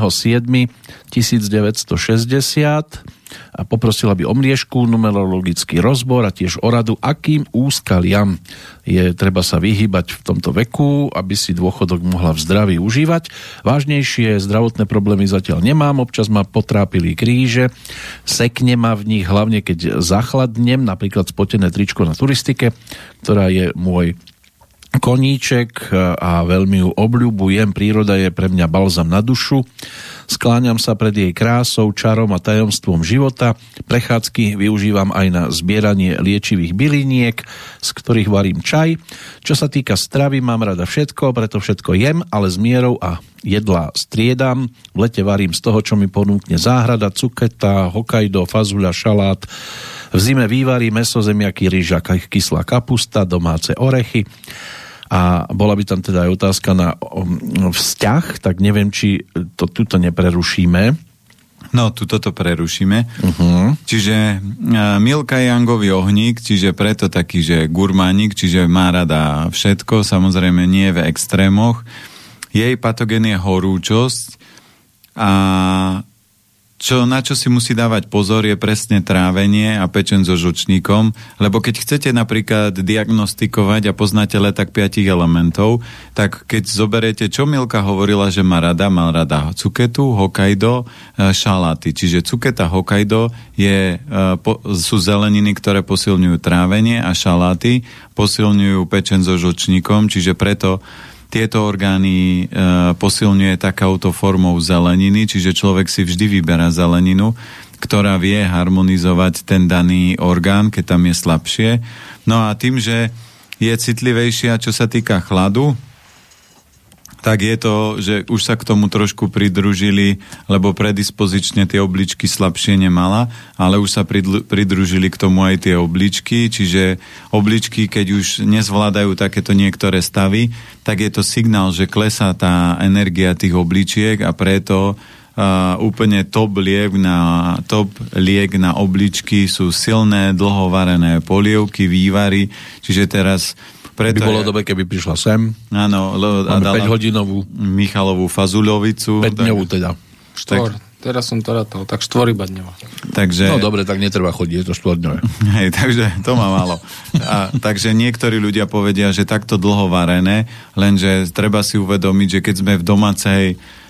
7.7.1960 a poprosila by o mliežku, numerologický rozbor a tiež o radu, akým úskaliam je treba sa vyhýbať v tomto veku, aby si dôchodok mohla v zdraví užívať. Vážnejšie zdravotné problémy zatiaľ nemám, občas ma potrápili kríže, sekne ma v nich, hlavne keď zachladnem, napríklad spotené tričko na turistike, ktorá je môj koníček a veľmi ju obľúbujem. Príroda je pre mňa balzam na dušu. Skláňam sa pred jej krásou, čarom a tajomstvom života. Prechádzky využívam aj na zbieranie liečivých byliniek, z ktorých varím čaj. Čo sa týka stravy, mám rada všetko, preto všetko jem, ale s mierou a jedlá striedam. V lete varím z toho, čo mi ponúkne záhrada, cuketa, Hokkaido, fazuľa, šalát. V zime vývary, mäso, zemiaky, ryža, kyslá kapusta, domáce orechy. A bola by tam teda aj otázka na vzťah, tak neviem, či to tuto neprerušíme. No, tuto to prerušíme. Čiže Milka je Jangový ohník, čiže preto taký, že gurmánik, čiže má rada všetko, samozrejme nie v extrémoch. Jej patogén je horúčosť a na čo si musí dávať pozor je presne trávenie a pečeň so žlčníkom, lebo keď chcete napríklad diagnostikovať a poznáte leták 5 elementov, tak keď zoberiete, čo Milka hovorila, že má rada cuketu, Hokkaido, šaláty. Čiže cuketa, Hokkaido sú zeleniny, ktoré posilňujú trávenie a šaláty posilňujú pečeň so žlčníkom, čiže preto tieto orgány posilňuje takouto formou zeleniny, čiže človek si vždy vyberá zeleninu, ktorá vie harmonizovať ten daný orgán, keď tam je slabšie. No a tým, že je citlivejšia, čo sa týka chladu, tak je to, že už sa k tomu trošku pridružili, lebo predispozične tie obličky slabšie nemala, ale už sa pridružili k tomu aj tie obličky, čiže obličky, keď už nezvládajú takéto niektoré stavy, tak je to signál, že klesá tá energia tých obličiek a preto úplne top liek na obličky sú silné, dlhovarené polievky, vývary, čiže teraz preto by bolo dobre, keby prišla sem. Áno, a dala 5-hodinovú Michalovú fazuľovicu. 5-dňovú teda. Teraz som to rátol, tak 4-dňová. Takže... No dobre, tak netreba chodiť, je to 4-dňové. Hej, takže to má málo. Takže niektorí ľudia povedia, že takto dlho varené, lenže treba si uvedomiť, že keď sme v domácej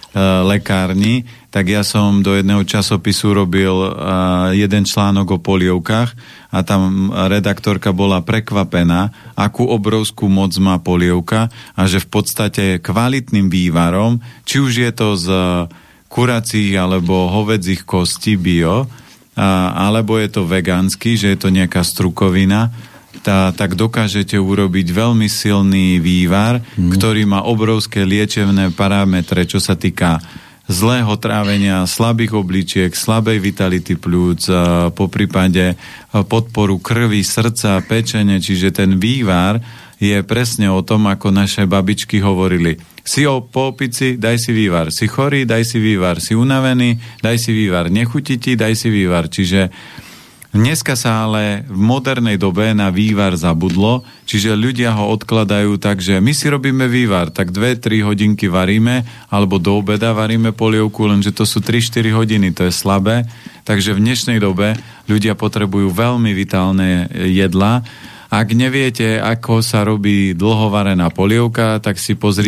lekárni, tak ja som do jedného časopisu robil jeden článok o polievkách a tam redaktorka bola prekvapená, akú obrovskú moc má polievka a že v podstate kvalitným vývarom, či už je to z kuracích alebo hovedzích kostí bio, alebo je to vegánsky, že je to nejaká strukovina, tak dokážete urobiť veľmi silný vývar, ktorý má obrovské liečebné parametre, čo sa týka zlého trávenia, slabých obličiek, slabej vitality pľúc, po prípade podporu krvi, srdca, pečene, čiže ten vývar je presne o tom, ako naše babičky hovorili. Si po opici, daj si vývar. Si chorý, daj si vývar. Si unavený, daj si vývar. Nechutí ti, daj si vývar. Čiže dneska sa ale v modernej dobe na vývar zabudlo, čiže ľudia ho odkladajú tak, že my si robíme vývar, tak 2-3 hodinky varíme, alebo do obeda varíme polievku, lenže to sú 3-4 hodiny, to je slabé. Takže v dnešnej dobe ľudia potrebujú veľmi vitálne jedlá. Ak neviete, ako sa robí dlhovarená polievka, tak si pozrite...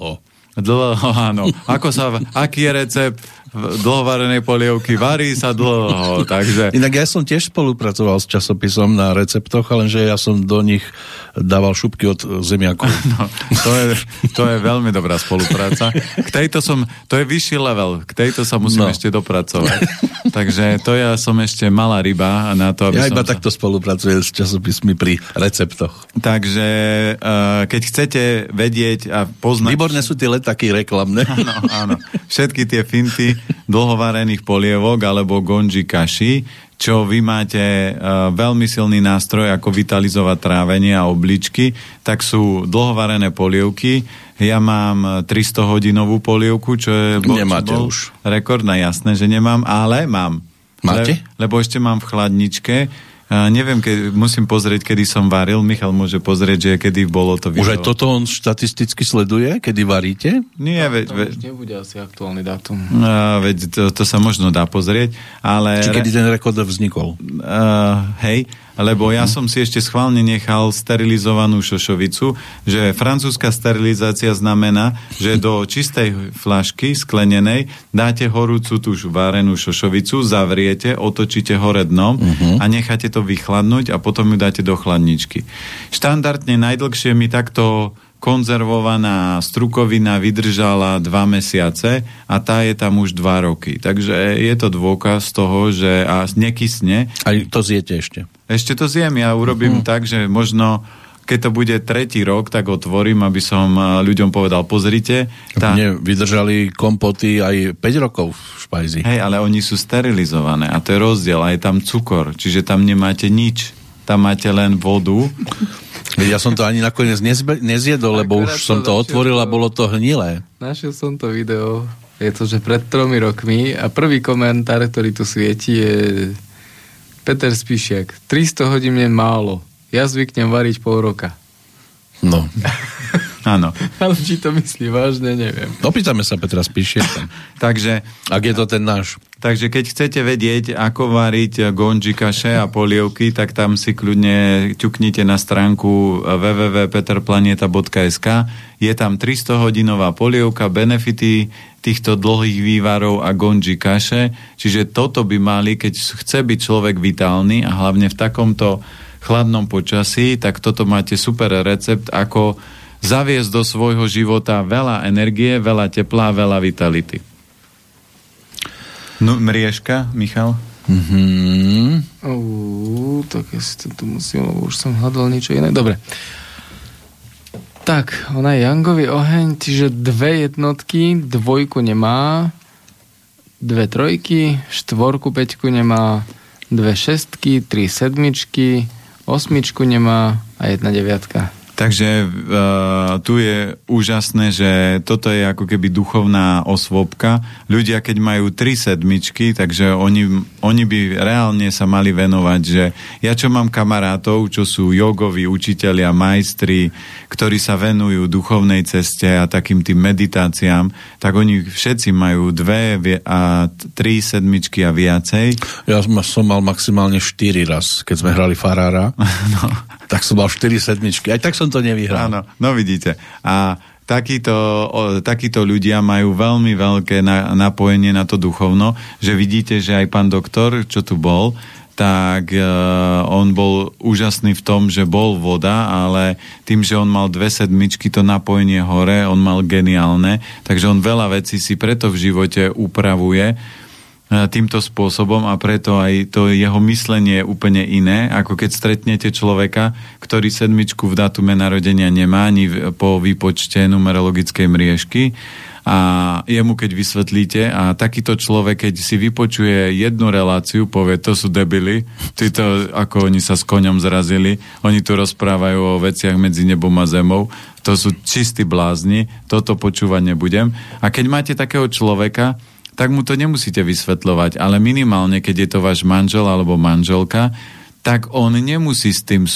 Dlho, áno. Aký je recept dlhovarenej polievky? Varí sa dlho, takže... Inak ja som tiež spolupracoval s časopisom na receptoch, ale že ja som do nich dával šupky od zemiakov. No, to je veľmi dobrá spolupráca. To je vyšší level, k tejto sa musím ešte dopracovať. Takže to ja som ešte malá ryba na to, aby ja iba takto spolupracujem s časopismi pri receptoch. Takže keď chcete vedieť a poznať... Výborné sú tie letáky reklamné. Áno. Všetky tie finty dlhovarených polievok alebo gonji kaši, čo vy máte veľmi silný nástroj, ako vitalizovať trávenie a obličky, tak sú dlhovarené polievky. Ja mám 300-hodinovú polievku, čo je Nemáte už rekordná, jasné, že nemám, ale mám. Máte? Lebo ešte mám v chladničke. Neviem, musím pozrieť, kedy som varil. Michal môže pozrieť, že kedy bolo to video. Už aj toto on štatisticky sleduje, kedy varíte? Nie, už nebude asi aktuálny dátum. Veď to sa možno dá pozrieť, ale... Či kedy ten rekord vznikol? Hej, lebo ja som si ešte schválne nechal sterilizovanú šošovicu, že francúzska sterilizácia znamená, že do čistej fľašky sklenenej dáte horúcu tú varenú šošovicu, zavriete, otočíte hore dnom a necháte to vychladnúť a potom ju dáte do chladničky. Štandardne najdlhšie mi takto konzervovaná strukovina vydržala 2 mesiace a tá je tam už 2 roky. Takže je to dôkaz toho, že nekysne. A to zjete ešte? Ešte to zjem. Ja urobím tak, že možno keď to bude 3. rok, tak otvorím, aby som ľuďom povedal, pozrite. Vydržali kompoty aj 5 rokov v špajzi. Hej, ale oni sú sterilizované a to je rozdiel. A je tam cukor, čiže tam nemáte nič. Tam máte len vodu. Ja som to ani nakoniec nezjedol, lebo už som to otvoril a bolo to hnilé. Našiel som to video, je to, že pred 3 rokmi a prvý komentár, ktorý tu svieti, je Peter Spišiak. 300 hodín je málo. Ja zvyknem variť pol roka. No. Áno. Ale či to myslí vážne, neviem. Opýtame sa Petra Spišiaka. Takže... Ak je to ten náš. Takže keď chcete vedieť, ako variť gonji kaše a polievky, tak tam si kľudne ťuknite na stránku www.peterplaneta.sk. Je tam 300-hodinová polievka, benefity týchto dlhých vývarov a gonji kaše. Čiže toto by mali, keď chce byť človek vitálny a hlavne v takomto chladnom počasí, tak toto máte super recept, ako zaviesť do svojho života veľa energie, veľa tepla, veľa vitality. No, mriežka, Michal? Tak ja si to tu musím, lebo už som hľadal niečo iné. Dobre. Tak, ona je Jangový oheň, čiže 2 jednotky, 2 nemá, 2 trojky, 4, 5 nemá, 2 šestky, 3 sedmičky, 8 nemá a 1 9. Takže tu je úžasné, že toto je ako keby duchovná osvobka. Ľudia, keď majú 3 sedmičky, takže oni by reálne sa mali venovať, že ja čo mám kamarátov, čo sú jogoví učitelia, majstri, ktorí sa venujú duchovnej ceste a takým tým meditáciám, tak oni všetci majú 2 a 3 sedmičky a viacej. Ja som mal maximálne 4 raz, keď sme hrali farára. No. Tak som mal 4 sedmičky. Aj tak som to nevyhral. Áno, no vidíte. A takíto ľudia majú veľmi veľké napojenie na to duchovno, že vidíte, že aj pán doktor, čo tu bol, tak on bol úžasný v tom, že bol voda, ale tým, že on mal 2 sedmičky, to napojenie hore, on mal geniálne, takže on veľa vecí si preto v živote upravuje týmto spôsobom a preto aj to jeho myslenie je úplne iné, ako keď stretnete človeka, ktorý sedmičku v dátume narodenia nemá ani po výpočte numerologickej mriežky a jemu keď vysvetlíte a takýto človek, keď si vypočuje jednu reláciu, povie, to sú debili, títo, ako oni sa s koňom zrazili, oni tu rozprávajú o veciach medzi nebom a zemou, to sú čistí blázni, toto počúvať nebudem. A keď máte takého človeka, tak mu to nemusíte vysvetľovať, ale minimálne, keď je to váš manžel alebo manželka, tak on nemusí s tým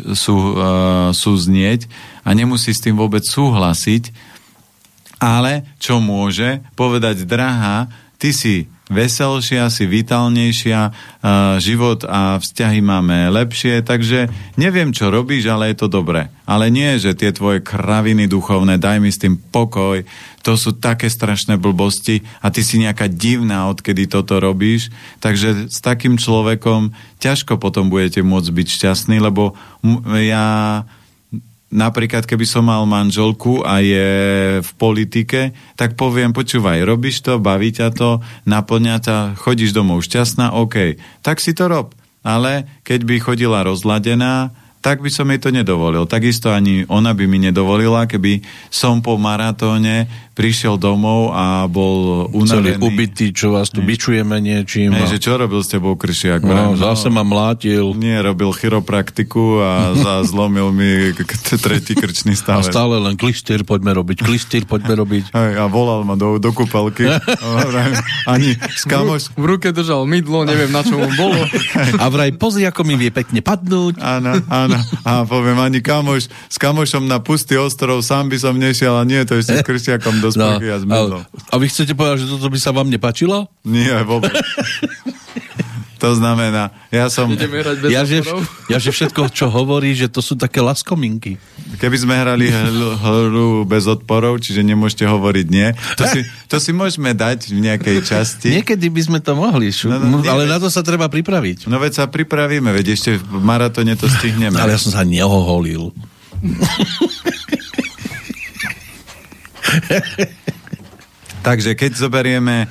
súznieť a nemusí s tým vôbec súhlasiť, ale čo môže povedať, drahá, ty si veselšia, si vitálnejšia, život a vzťahy máme lepšie, takže neviem, čo robíš, ale je to dobré. Ale nie, že tie tvoje kraviny duchovné, daj mi s tým pokoj, to sú také strašné blbosti a ty si nejaká divná, odkedy toto robíš. Takže s takým človekom ťažko potom budete môcť byť šťastný, lebo ja napríklad, keby som mal manželku a je v politike, tak poviem, počúvaj, robíš to, baví ťa to, naplňa ťa, chodíš domov šťastná, OK, tak si to rob. Ale keď by chodila rozladená, tak by som jej to nedovolil. Takisto ani ona by mi nedovolila, keby som po maratóne prišiel domov a bol unavený. Celý ubitý, čo vás tu bičujeme niečím. Že čo robil s tebou Kršiak? Zase ma mlátil. Nie, robil chiropraktiku a zlomil mi tretí krčný stavec. A stále len klistýr, poďme robiť. A volal ma do kúpelky. Ani skamoš. V ruke držal mydlo, neviem, na čo mu bolo. A vraj, pozri, ako mi vie pekne padnúť. Áno. A poviem, ani kamoš, s kamošom na pustý ostrov sám by som nešiel, a nie, to ešte s Kršiakom do sprchy a s mydlom. A vy chcete povedať, že toto by sa vám nepáčilo? Nie, vôbec. To znamená, že všetko, čo hovorí, že to sú také laskominky. Keby sme hrali hru bez odporov, čiže nemôžete hovoriť nie, to si môžeme dať v nejakej časti. Niekedy by sme to mohli, ale na to sa treba pripraviť. No veď sa pripravíme, veď ešte v maratóne to stihneme. Ale ja som sa neoholil. Takže keď zoberieme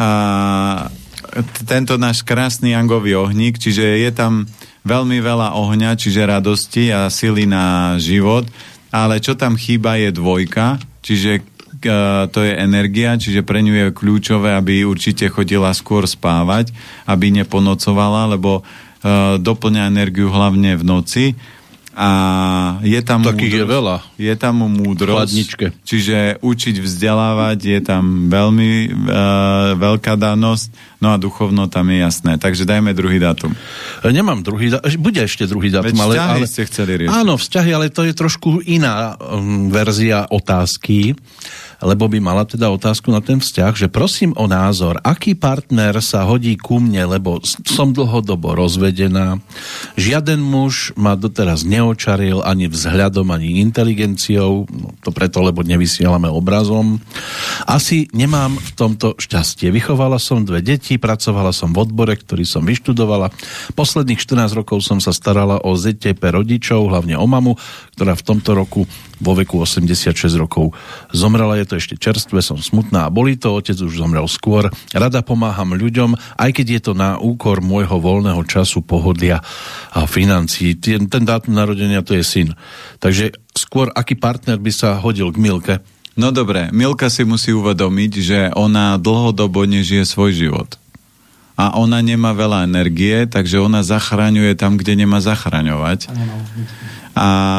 tento náš krásny jangový ohník, čiže je tam veľmi veľa ohňa, čiže radosti a sily na život, ale čo tam chýba je 2, čiže to je energia, čiže pre ňu je kľúčové, aby určite chodila skôr spávať, aby neponocovala, lebo doplňa energiu hlavne v noci. A je tam takých je veľa. Je tam múdrosť. Chladničke. Čiže učiť vzdelávať je tam veľmi veľká danosť, no a duchovno tam je jasné. Takže dajme druhý dátum. Nemám druhý dátum. Bude ešte druhý dátum. Veď vzťahy ste chceli riešiť. Áno, vzťahy, ale to je trošku iná verzia otázky, lebo by mala teda otázku na ten vzťah, že prosím o názor, aký partner sa hodí ku mne, lebo som dlhodobo rozvedená, žiaden muž ma doteraz neočaril ani vzhľadom, ani inteligenciou, no to preto, lebo nevysielame obrazom. Asi nemám v tomto šťastie. Vychovala som 2 deti, pracovala som v odbore, ktorý som vyštudovala. Posledných 14 rokov som sa starala o ZTP rodičov, hlavne o mamu, ktorá v tomto roku vo veku 86 rokov zomrela. Je to ešte čerstvé, som smutná a bolí to, otec už zomrel skôr. Rada pomáham ľuďom, aj keď je to na úkor môjho voľného času, pohodlia a financií. Ten dátum narodenia, to je syn. Takže skôr, aký partner by sa hodil k Milke? No dobre, Milka si musí uvedomiť, že ona dlhodobo nežije svoj život. A ona nemá veľa energie, takže ona zachraňuje tam, kde nemá zachraňovať. A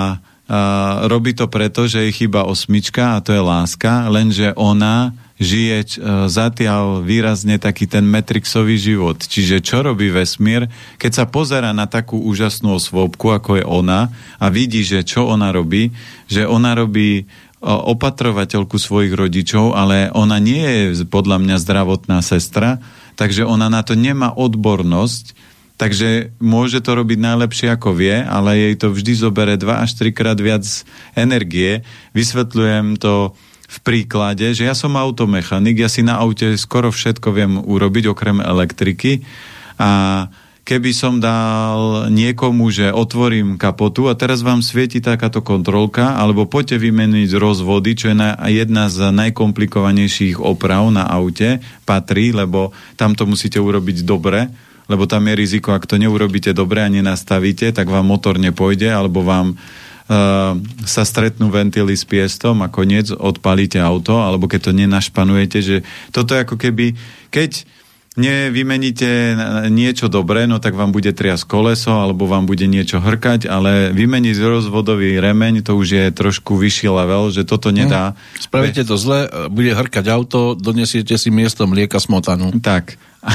robí to preto, že je chyba 8 a to je láska, lenže ona žije zatiaľ výrazne taký ten Matrixový život. Čiže čo robí vesmír, keď sa pozerá na takú úžasnú osôbku, ako je ona a vidí, že čo ona robí, že ona robí opatrovateľku svojich rodičov, ale ona nie je podľa mňa zdravotná sestra, takže ona na to nemá odbornosť. Takže môže to robiť najlepšie ako vie, ale jej to vždy zobere 2 až 3 krát viac energie. Vysvetľujem to v príklade, že ja som automechanik, ja si na aute skoro všetko viem urobiť okrem elektriky a keby som dal niekomu, že otvorím kapotu a teraz vám svieti takáto kontrolka, alebo poďte vymeniť rozvody, čo je jedna z najkomplikovanejších oprav na aute, patrí, lebo tam to musíte urobiť dobre, lebo tam je riziko, ak to neurobíte dobre a nenastavíte, tak vám motor nepôjde, alebo vám sa stretnú ventily s piestom a koniec odpalíte auto, alebo keď to nenašpanujete, že toto je ako keby, keď nevymeníte niečo dobré, no tak vám bude triasť koleso, alebo vám bude niečo hrkať, ale vymeniť rozvodový remeň, to už je trošku vyšší level, že toto nedá. Spravíte to zle, bude hrkať auto, donesiete si miesto mlieka smotanu. Tak.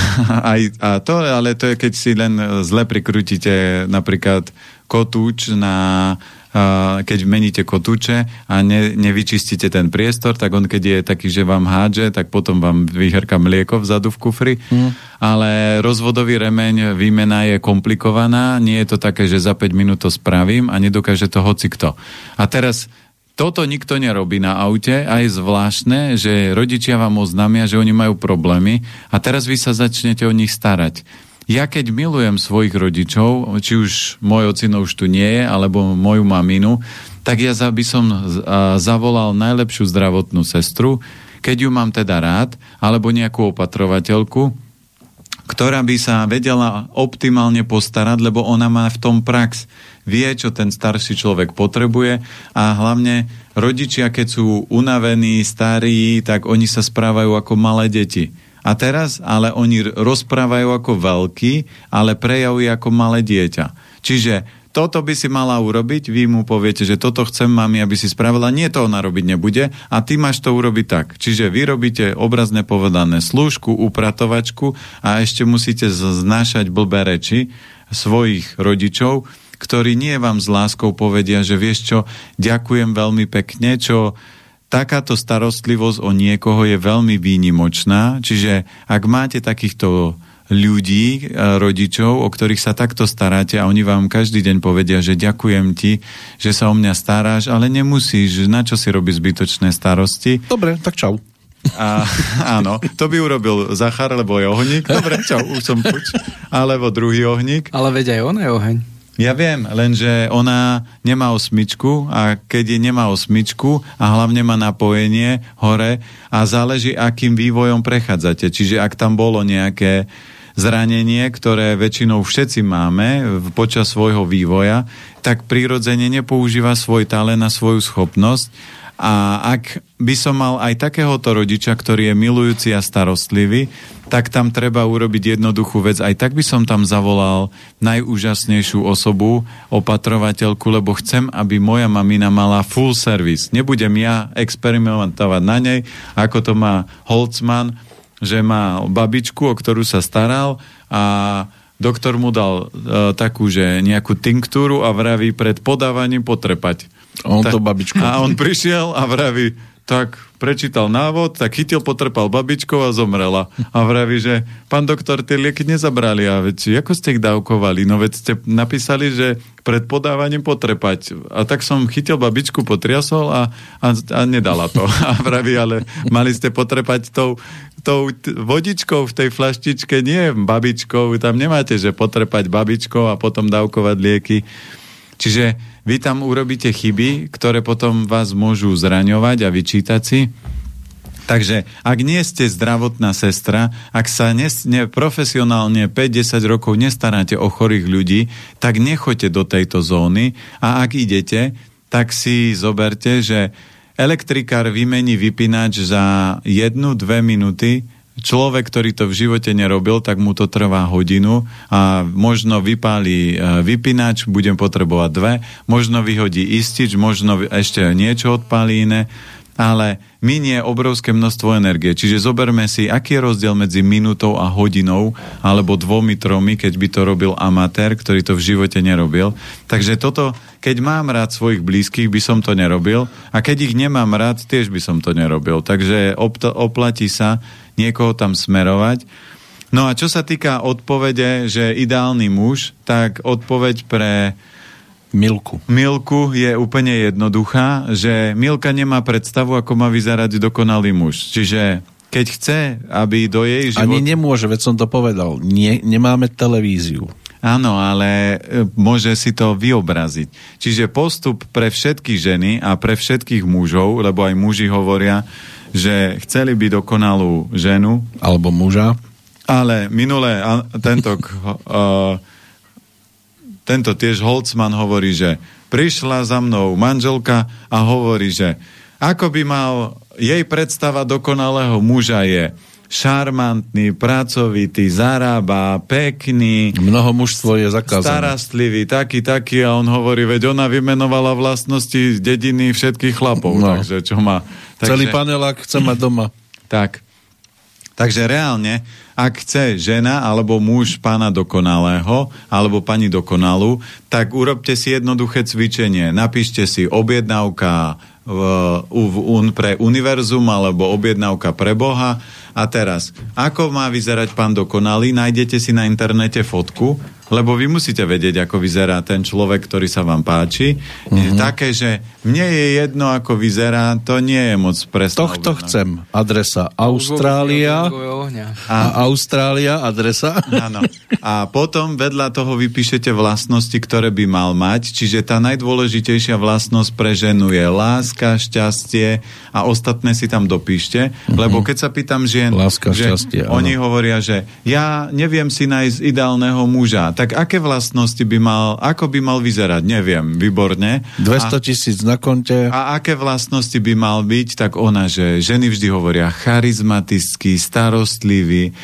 Ale to je, keď si len zle prikrútite napríklad kotúč keď meníte kotúče a nevyčistíte ten priestor, tak on keď je taký, že vám hádže, tak potom vám vyhrká mlieko vzadu v kufri. Ale rozvodový remeň, výmena je komplikovaná, nie je to také, že za 5 minút to spravím a nedokáže to hocikto. A teraz toto nikto nerobí na aute a je zvláštne, že rodičia vám oznámia, že oni majú problémy a teraz vy sa začnete o nich starať. Ja keď milujem svojich rodičov, či už môj ocino už tu nie je, alebo moju maminu, tak ja by som zavolal najlepšiu zdravotnú sestru, keď ju mám teda rád, alebo nejakú opatrovateľku, ktorá by sa vedela optimálne postarať, lebo ona má v tom prax. Vie, čo ten starší človek potrebuje a hlavne rodičia, keď sú unavení, starí, tak oni sa správajú ako malé deti. A teraz, ale oni rozprávajú ako veľkí, ale prejavujú ako malé dieťa. Čiže toto by si mala urobiť, vy mu poviete, že toto chcem mami, aby si spravila, nie to ona robiť nebude a ty máš to urobiť tak. Čiže vy robíte obrazne povedané slúžku, upratovačku a ešte musíte znášať blbé reči svojich rodičov, ktorí nie vám s láskou povedia, že vieš čo, ďakujem veľmi pekne, čo takáto starostlivosť o niekoho je veľmi výnimočná, čiže ak máte takýchto ľudí, rodičov, o ktorých sa takto staráte a oni vám každý deň povedia, že ďakujem ti, že sa o mňa staráš, ale nemusíš, na čo si robíš zbytočné starosti. Dobre, tak čau. Áno, to by urobil Zachar, lebo je ohník. Dobre, čau, už som puč. Alebo druhý ohník. Ale veď aj on je oheň. Ja viem, lenže ona nemá 8 a keď nemá 8 a hlavne má napojenie hore a záleží, akým vývojom prechádzate. Čiže ak tam bolo nejaké zranenie, ktoré väčšinou všetci máme počas svojho vývoja, tak prirodzene nepoužíva svoj talent a svoju schopnosť. A ak by som mal aj takéhoto rodiča, ktorý je milujúci a starostlivý, tak tam treba urobiť jednoduchú vec. Aj tak by som tam zavolal najúžasnejšiu osobu, opatrovateľku, lebo chcem, aby moja mamina mala full service. Nebudem ja experimentovať na nej, ako to má Holtzman, že má babičku, o ktorú sa staral a doktor mu dal takú, že nejakú tinktúru a vraví pred podávaním potrepať. On to babičku. A on prišiel a vraví, tak prečítal návod, tak chytil, potrpal babičkou a zomrela. A vraví, že pán doktor, tie lieky nezabrali. A veď, ako ste ich dávkovali? No veď ste napísali, že pred podávaním potrepať. A tak som chytil babičku, potriasol a nedala to. A vraví, ale mali ste potrepať tou vodičkou v tej flaštičke, nie babičkou. Tam nemáte, že potrepať babičkou a potom dávkovať lieky. Čiže vy tam urobíte chyby, ktoré potom vás môžu zraňovať a vyčítať si. Takže ak nie ste zdravotná sestra, ak sa profesionálne 5-10 rokov nestaráte o chorých ľudí, tak nechoďte do tejto zóny a ak idete, tak si zoberte, že elektrikár vymení vypínač za 1-2 minúty človek, ktorý to v živote nerobil, tak mu to trvá hodinu a možno vypálí vypínač, budem potrebovať 2, možno vyhodí istič, možno ešte niečo odpálí iné, ale minie obrovské množstvo energie. Čiže zoberme si, aký je rozdiel medzi minútou a hodinou, alebo 2-3, keď by to robil amatér, ktorý to v živote nerobil. Takže toto, keď mám rád svojich blízkych, by som to nerobil, a keď ich nemám rád, tiež by som to nerobil. Takže oplatí sa niekoho tam smerovať. No a čo sa týka odpovede, že ideálny muž, tak odpoveď pre Milku je úplne jednoduchá, že Milka nemá predstavu, ako má vyzerať dokonalý muž. Čiže keď chce, aby do jej života... Ani nemôže, veď som to povedal. Nemáme televíziu. Áno, ale môže si to vyobraziť. Čiže postup pre všetky ženy a pre všetkých mužov, lebo aj muži hovoria, že chceli by dokonalú ženu. Alebo muža. Ale minulé, tento tiež Holtzman hovorí, že prišla za mnou manželka a hovorí, že ako by mal jej predstava dokonalého muža je šarmantný, pracovitý, zarába, pekný. Mnoho mužstvo je zakázané. Starostlivý, taký a on hovorí, veď ona vymenovala vlastnosti dediny všetkých chlapov. No. Takže čo má... Celý panelák chce mať doma. Tak. Takže reálne, ak chce žena alebo muž pána dokonalého alebo pani dokonalú, tak urobte si jednoduché cvičenie. Napíšte si objednávka pre univerzum alebo objednávka pre Boha. A teraz, ako má vyzerať pán dokonalý? Nájdete si na internete fotku, lebo vy musíte vedieť, ako vyzerá ten človek, ktorý sa vám páči. Je také, že mne je jedno, ako vyzerá, to nie je moc presné. Tohto chcem. Adresa Austrália. A Austrália, adresa. Áno. A potom vedľa toho vypíšete vlastnosti, ktoré by mal mať. Čiže tá najdôležitejšia vlastnosť pre ženu je láska, šťastie a ostatné si tam dopíšte. Lebo keď sa pýtam žien, láska, že šťastie, oni hovoria, že ja neviem si nájsť ideálneho muža. Tak aké vlastnosti ako by mal vyzerať? Neviem, výborne. 200 000 na konte. A aké vlastnosti by mal byť? Tak ona, že ženy vždy hovoria charizmatický, starostlivý,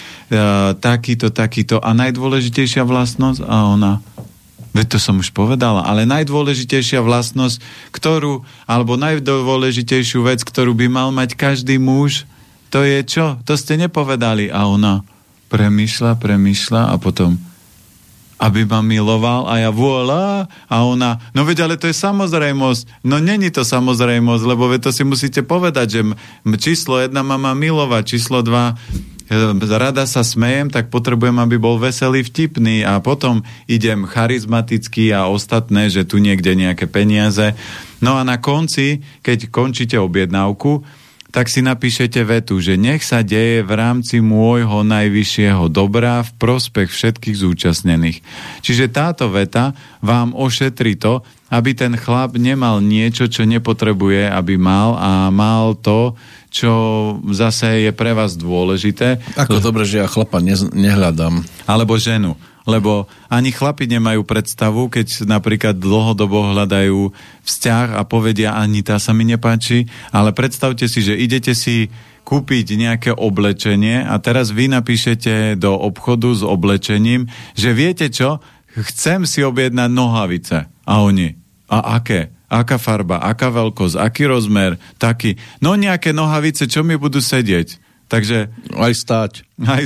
takýto. A najdôležitejšia vlastnosť? A ona... Veď to som už povedala, ale najdôležitejšia vlastnosť, alebo najdôležitejšiu vec, ktorú by mal mať každý muž, to je čo? To ste nepovedali. A ona premýšľa a potom aby ma miloval a ja voilà a ona, no veď, ale to je samozrejmosť. No není to samozrejmosť, lebo veď to si musíte povedať, že číslo 1 ma má milovať, číslo 2 rada sa smejem, tak potrebujem, aby bol veselý, vtipný a potom idem charizmatický a ostatné, že tu niekde nejaké peniaze. No a na konci, keď končíte objednávku, tak si napíšete vetu, že nech sa deje v rámci môjho najvyššieho dobra v prospech všetkých zúčastnených. Čiže táto veta vám ošetrí to, aby ten chlap nemal niečo, čo nepotrebuje, aby mal a mal to, čo zase je pre vás dôležité. Ako dobre, že ja chlapa nehľadám. Alebo ženu. Lebo ani chlapi nemajú predstavu, keď napríklad dlhodobo hľadajú vzťah a povedia, ani tá sa mi nepáči, ale predstavte si, že idete si kúpiť nejaké oblečenie a teraz vy napíšete do obchodu s oblečením, že viete čo, chcem si objednať nohavice. A oni, a aké? Aká farba, aká veľkosť, aký rozmer, taký. No nejaké nohavice, čo mi budú sedieť. Takže... Aj stáť.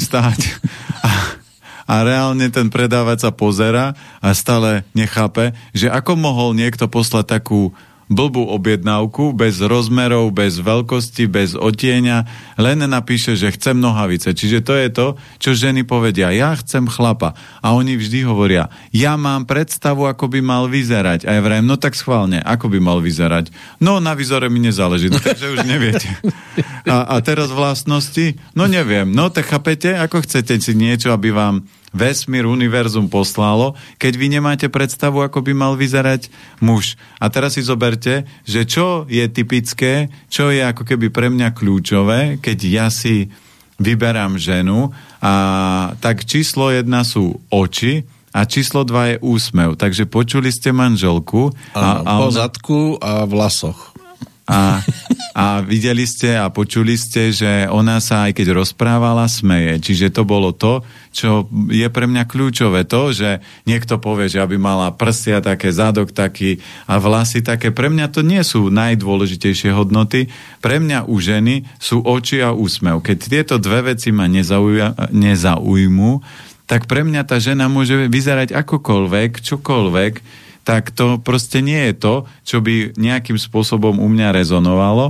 A reálne ten predávať sa pozerá a stále nechápe, že ako mohol niekto poslať takú blbú objednávku bez rozmerov, bez veľkosti, bez odtieňa, len napíše, že chcem nohavice. Čiže to je to, čo ženy povedia, ja chcem chlapa. A oni vždy hovoria, ja mám predstavu, ako by mal vyzerať. A ja vrajem, no tak schválne, ako by mal vyzerať? No na výzore mi nezáleží, no, takže už neviete. A teraz vlastnosti? No neviem. No tak chápete, ako chcete si niečo, aby vám vesmír, univerzum poslalo, keď vy nemáte predstavu, ako by mal vyzerať muž. A teraz si zoberte, že čo je typické, čo je ako keby pre mňa kľúčové, keď ja si vyberám ženu, a tak číslo 1 sú oči a číslo 2 je úsmev. Takže počuli ste manželku. Po zadku a vlasoch. A A videli ste a počuli ste, že ona sa aj keď rozprávala, smeje. Čiže to bolo to, čo je pre mňa kľúčové. To, že niekto povie, že aby mala prsia také, zadok taký a vlasy také. Pre mňa to nie sú najdôležitejšie hodnoty. Pre mňa u ženy sú oči a úsmev. Keď tieto dve veci ma nezaujmú, tak pre mňa tá žena môže vyzerať akokoľvek, čokoľvek, tak to proste nie je to, čo by nejakým spôsobom u mňa rezonovalo.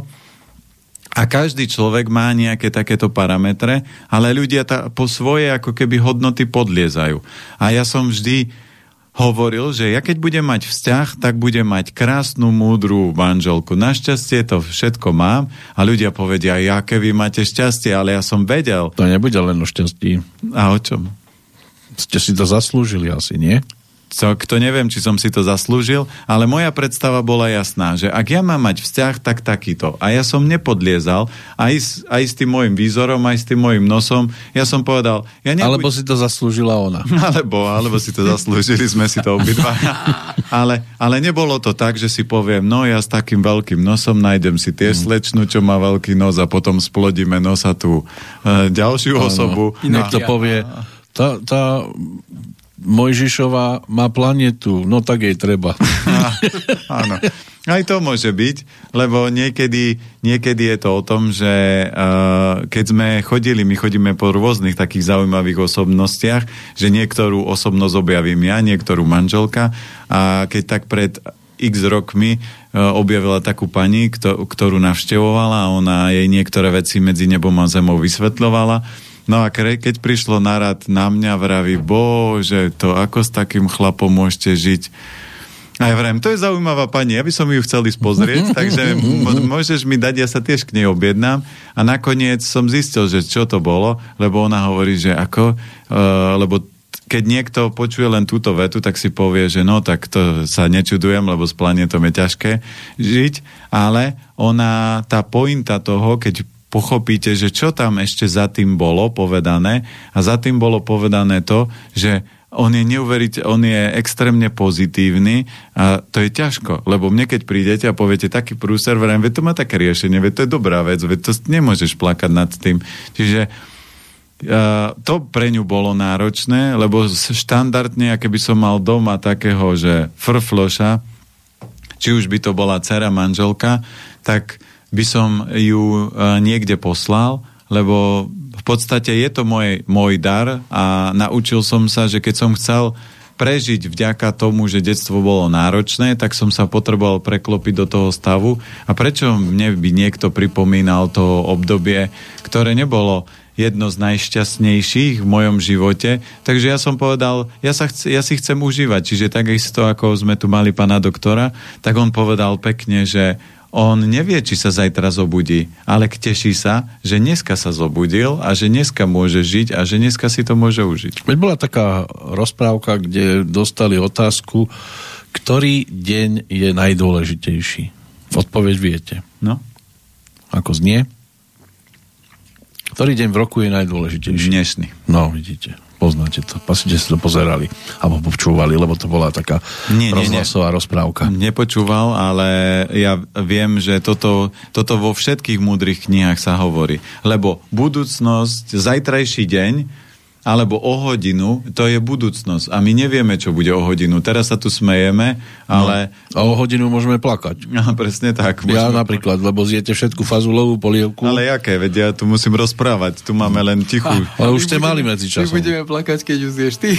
A každý človek má nejaké takéto parametre, ale ľudia po svoje ako keby hodnoty podliezajú. A ja som vždy hovoril, že ja keď budem mať vzťah, tak budem mať krásnu, múdru manželku. Našťastie to všetko mám a ľudia povedia, aké vy máte šťastie, ale ja som vedel. To nebude len o šťastí. A o čom? Ste si to zaslúžili asi, nie? To neviem, či som si to zaslúžil, ale moja predstava bola jasná, že ak ja mám mať vzťah, tak takýto. A ja som nepodliezal aj s tým môjim výzorom, aj s tým môjim nosom. Ja som povedal... Alebo si to zaslúžila ona. Alebo si to zaslúžili, sme si to obidva. Ale nebolo to tak, že si poviem, no ja s takým veľkým nosom nájdem si tie slečnu, čo má veľký nos a potom splodíme nosa tú ďalšiu osobu. Niekto povie, tá Mojžišová má planetu, no tak jej treba. Áno. Aj to môže byť, lebo niekedy je to o tom, že keď sme chodili, my chodíme po rôznych takých zaujímavých osobnostiach, že niektorú osobnosť objavím ja, niektorú manželka a keď tak pred x rokmi objavila takú pani, ktorú navštevovala a ona jej niektoré veci medzi nebom a zemou vysvetľovala. No a keď prišlo na rad na mňa, vraví, bože, to ako s takým chlapom môžete žiť? A ja vravím, to je zaujímavá pani, ja by som ju chcel ísť pozrieť, takže môžeš mi dať, ja sa tiež k nej objednám. A nakoniec som zistil, že čo to bolo, lebo ona hovorí, že ako, lebo keď niekto počuje len túto vetu, tak si povie, že no, tak to sa nečudujem, lebo s planetom je ťažké žiť, ale tá pointa toho, keď pochopíte, že čo tam ešte za tým bolo povedané a za tým bolo povedané to, že on je extrémne pozitívny a to je ťažko, lebo mne keď prídete a poviete taký prúser, verím, veď to má také riešenie, veď to je dobrá vec, veď to nemôžeš plakať nad tým. Čiže to pre ňu bolo náročné, lebo štandardne, aké by som mal doma takého, že frfloša, či už by to bola dcera, manželka, tak by som ju niekde poslal, lebo v podstate je to môj dar a naučil som sa, že keď som chcel prežiť vďaka tomu, že detstvo bolo náročné, tak som sa potreboval preklopiť do toho stavu. A prečo mne by niekto pripomínal to obdobie, ktoré nebolo jedno z najšťastnejších v mojom živote. Takže ja som povedal, ja si chcem užívať. Čiže takisto, ako sme tu mali pána doktora, tak on povedal pekne, že on nevie, či sa zajtra zobudí, ale teší sa, že dneska sa zobudil a že dneska môže žiť a že dneska si to môže užiť. Veď bola taká rozprávka, kde dostali otázku, ktorý deň je najdôležitejší. Odpoveď viete. No. Ako znie? Ktorý deň v roku je najdôležitejší? Dnešný. No, vidíte. Poznáte to. Asi ste to pozerali alebo počúvali, lebo to bola taká rozhlasová rozprávka. Nepočúval, ale ja viem, že toto vo všetkých múdrych knihách sa hovorí. Lebo budúcnosť, zajtrajší deň alebo o hodinu, to je budúcnosť. A my nevieme, čo bude o hodinu. Teraz sa tu smejeme, ale... No, a o hodinu môžeme plakať. No, presne tak. Ja napríklad, lebo zjete všetku fazulovú polievku. Ale jaké? Veď ja tu musím rozprávať. Tu máme len tichú. Ale už ste mali medzi časom. My budeme plakať, keď ju zješ ty.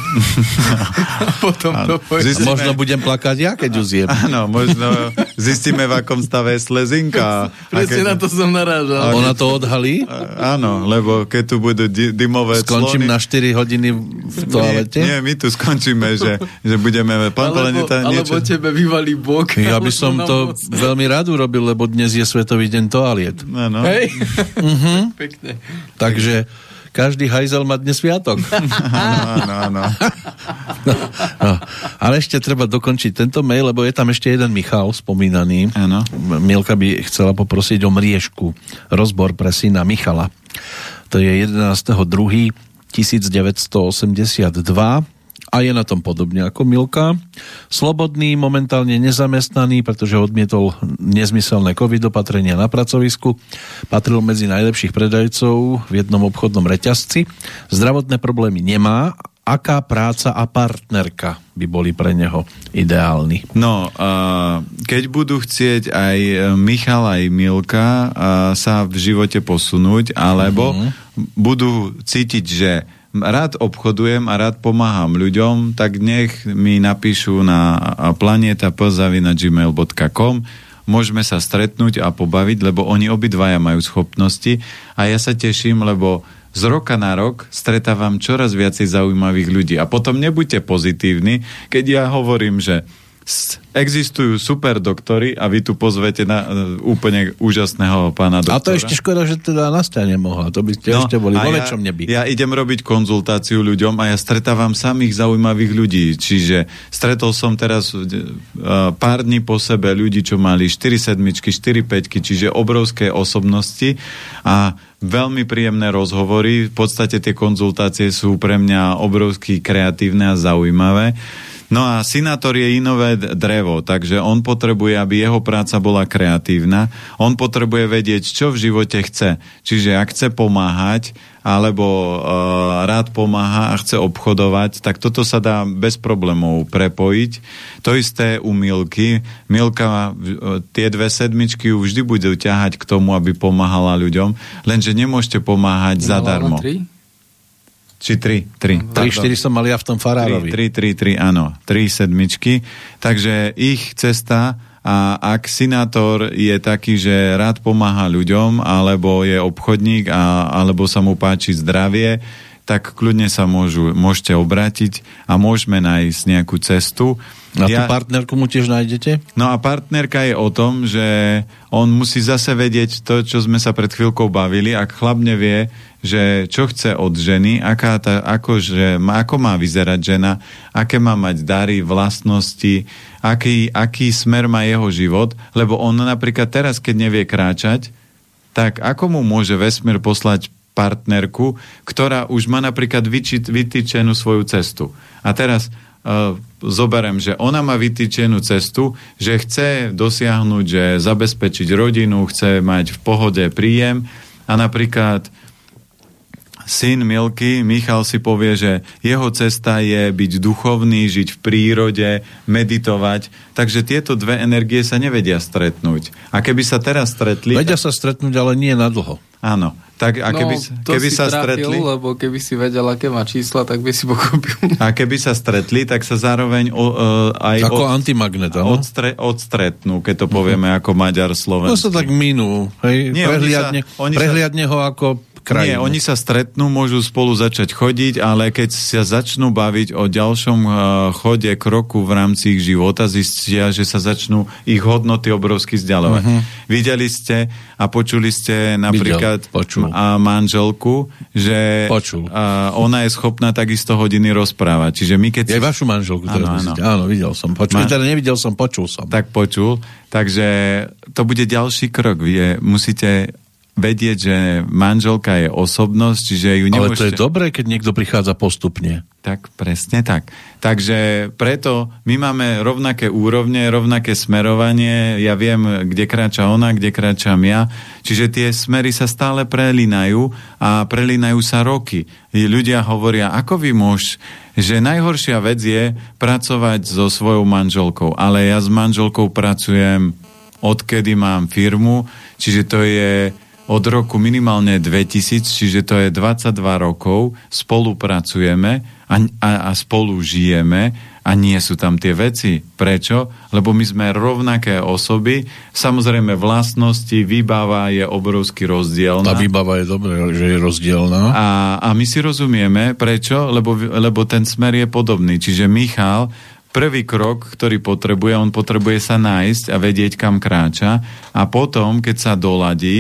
Potom to pôjde. Možno budem plakať ja, keď ju zjem. Áno, možno zistíme, v akom stave je slezinka. Presne na to som narážal. Ona to odhalí? Áno, lebo keď tu budú dymové clony... Na 4 hodiny v toalete? Nie, my tu skončíme, že budeme... Alebo tebe vyvalí bok. Ja by som to veľmi rád urobil, lebo dnes je Svetový deň toaliet. Áno. Hej? Pekne. Takže každý hajzel má dnes sviatok. Áno. No, ale ešte treba dokončiť tento mail, lebo je tam ešte jeden Michal spomínaný. Áno. Mielka by chcela poprosiť o mriežku. Rozbor pre syna Michala. To je 11.2.1982. a je na tom podobne ako Milka. Slobodný, momentálne nezamestnaný, pretože odmietol nezmyselné covid opatrenia na pracovisku. Patril medzi najlepších predajcov v jednom obchodnom reťazci. Zdravotné problémy nemá. Aká práca a partnerka by boli pre neho ideálni? No, keď budú chcieť aj Michal, aj Milka sa v živote posunúť, alebo budú cítiť, že rád obchodujem a rád pomáham ľuďom, tak nech mi napíšu na planeta@gmail.com. Môžeme sa stretnúť a pobaviť, lebo oni obidvaja majú schopnosti a ja sa teším, lebo z roka na rok stretávam čoraz viacej zaujímavých ľudí. A potom nebuďte pozitívni, keď ja hovorím, že existujú super doktori a vy tu pozvete na úplne úžasného pána doktora. A to ešte škoda, že teda Nastia nemohla. To by ste ešte boli vo väčšom nebi. Ja idem robiť konzultáciu ľuďom a ja stretávam samých zaujímavých ľudí. Čiže stretol som teraz pár dní po sebe ľudí, čo mali 4 7, 4 5, čiže obrovské osobnosti a veľmi príjemné rozhovory. V podstate tie konzultácie sú pre mňa obrovsky kreatívne a zaujímavé. No a Synátor je inové drevo, takže on potrebuje, aby jeho práca bola kreatívna. On potrebuje vedieť, čo v živote chce. Čiže ak chce pomáhať, alebo rád pomáha a chce obchodovať, tak toto sa dá bez problémov prepojiť. To isté u Milky. Milka, tie 2 7 ju vždy budú ťahať k tomu, aby pomáhala ľuďom, lenže nemôžete pomáhať zadarmo. 3? Či 3. 3-4 som mal ja v tom Farárovi. 3, áno. 3 7. Takže ich cesta, a ak Synátor je taký, že rád pomáha ľuďom, alebo je obchodník, alebo sa mu páči zdravie, tak kľudne sa môžete obrátiť a môžeme nájsť nejakú cestu. A tú partnerku mu tiež nájdete? No a partnerka je o tom, že on musí zase vedieť to, čo sme sa pred chvíľkou bavili. Ak chlap nevie, že čo chce od ženy, ako má vyzerať žena, aké má mať dary, vlastnosti, aký smer má jeho život, lebo on napríklad teraz, keď nevie kráčať, tak ako mu môže vesmír poslať partnerku, ktorá už má napríklad vytýčenú svoju cestu. A teraz zoberiem, že ona má vytýčenú cestu, že chce dosiahnuť, že zabezpečiť rodinu, chce mať v pohode príjem a napríklad syn Milky, Michal, si povie, že jeho cesta je byť duchovný, žiť v prírode, meditovať. Takže tieto dve energie sa nevedia stretnúť. A keby sa teraz stretli... Vedia sa stretnúť, ale nie na dlho. Áno. Tak, a keby sa stretli... lebo keby si vedel, aké má čísla, tak by si pochopil. A keby sa stretli, tak sa zároveň aj... Ako antimagnet, áno? Odstretnú, keď to povieme ako Maďar slovenský. No sa tak minú. Hej? Nie, prehliadne ho ako krajinu. Nie, oni sa stretnú, môžu spolu začať chodiť, ale keď sa začnú baviť o ďalšom chode, kroku v rámci ich života, zistia, že sa začnú ich hodnoty obrovsky vzdialovať. Videli ste a počuli ste napríklad manželku, že ona je schopná takisto hodiny rozprávať. Čiže my keď... Aj vašu manželku teraz myslíte. Áno, videl som. Nevidel som, počul som. Tak počul. Takže to bude ďalší krok. Musíte vedieť, že manželka je osobnosť, čiže ju nemôžete... Ale to je dobré, keď niekto prichádza postupne. Tak, presne tak. Takže preto my máme rovnaké úrovne, rovnaké smerovanie, ja viem, kde kráča ona, kde kráčam ja, čiže tie smery sa stále prelínajú a prelínajú sa roky. Ľudia hovoria, ako vy muž, že najhoršia vec je pracovať so svojou manželkou, ale ja s manželkou pracujem odkedy mám firmu, čiže to je od roku minimálne 2000, čiže to je 22 rokov, spolupracujeme a spolu žijeme a nie sú tam tie veci. Prečo? Lebo my sme rovnaké osoby, samozrejme vlastnosti, výbava je obrovsky rozdielna. Tá výbava je dobré, že je rozdielna. A my si rozumieme, prečo? Lebo ten smer je podobný. Čiže Michal, prvý krok, ktorý on potrebuje sa nájsť a vedieť, kam kráča a potom, keď sa doladí,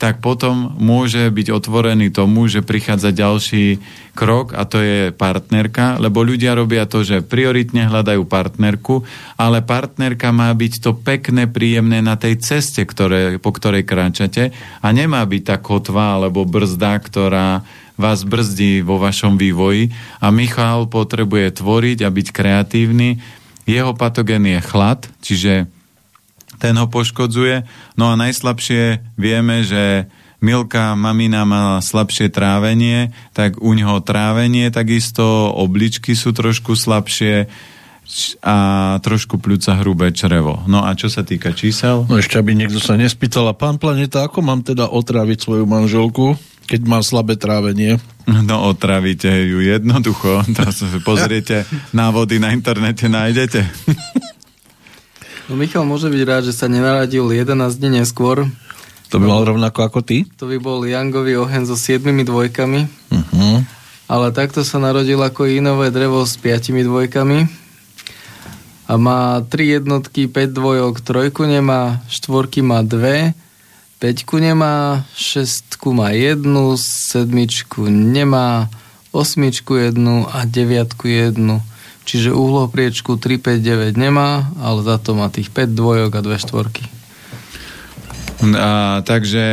tak potom môže byť otvorený tomu, že prichádza ďalší krok a to je partnerka, lebo ľudia robia to, že prioritne hľadajú partnerku, ale partnerka má byť to pekné, príjemné na tej ceste, po ktorej kráčate a nemá byť tá kotva alebo brzda, ktorá vás brzdí vo vašom vývoji a Michal potrebuje tvoriť a byť kreatívny. Jeho patogén je chlad, čiže ten ho poškodzuje. No a najslabšie vieme, že Milka, mamina mala slabšie trávenie, tak u ňoho trávenie, takisto obličky sú trošku slabšie a trošku pľúca hrubé črevo. No a čo sa týka čísel? No ešte, aby niekto sa nespýtal, pán Planeta, ako mám teda otráviť svoju manželku, keď má slabé trávenie? No otravíte ju jednoducho. Pozriete, návody na internete nájdete. No Michal môže byť rád, že sa nenaradil 11 dní neskôr. To by mal rovnako ako ty? To by bol Jangový oheň so 7 dvojkami. Ale takto sa narodil ako Inové drevo s 5 dvojkami. A má 3 jednotky, 5 dvojok, 3 nemá, 4 má 2, 5 nemá, 6 má 1, 7 nemá, 8 1 a 9 1. Čiže uhlopriečku 3, 5, 9 nemá, ale za to má tých 5 dvojok a 2 štvorky. Takže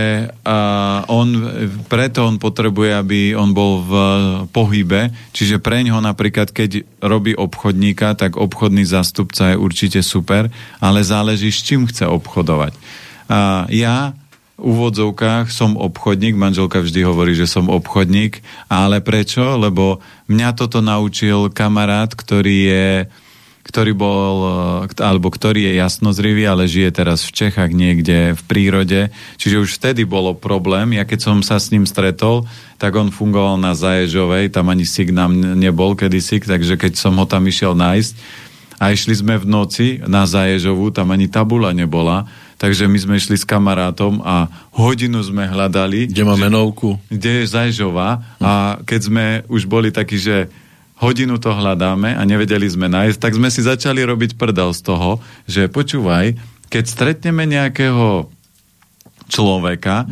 preto on potrebuje, aby on bol v pohybe, čiže preňho napríklad, keď robí obchodníka, tak obchodný zástupca je určite super, ale záleží, s čím chce obchodovať. Ja v úvodzovkách som obchodník, manželka vždy hovorí, že som obchodník, ale prečo? Lebo mňa toto naučil kamarát, ktorý je jasnozrivý, ale žije teraz v Čechách niekde v prírode. Čiže už vtedy bolo problém. Ja keď som sa s ním stretol, tak on fungoval na Zaježovej, tam ani signál nebol kedysi, takže keď som ho tam išiel nájsť a išli sme v noci na Zaježovú, tam ani tabula nebola, takže my sme išli s kamarátom a hodinu sme hľadali. Kde má menovku? Kde je Zaježová a keď sme už boli takí, že hodinu to hľadáme a nevedeli sme nájsť, tak sme si začali robiť prdel z toho, že počúvaj, keď stretneme nejakého človeka,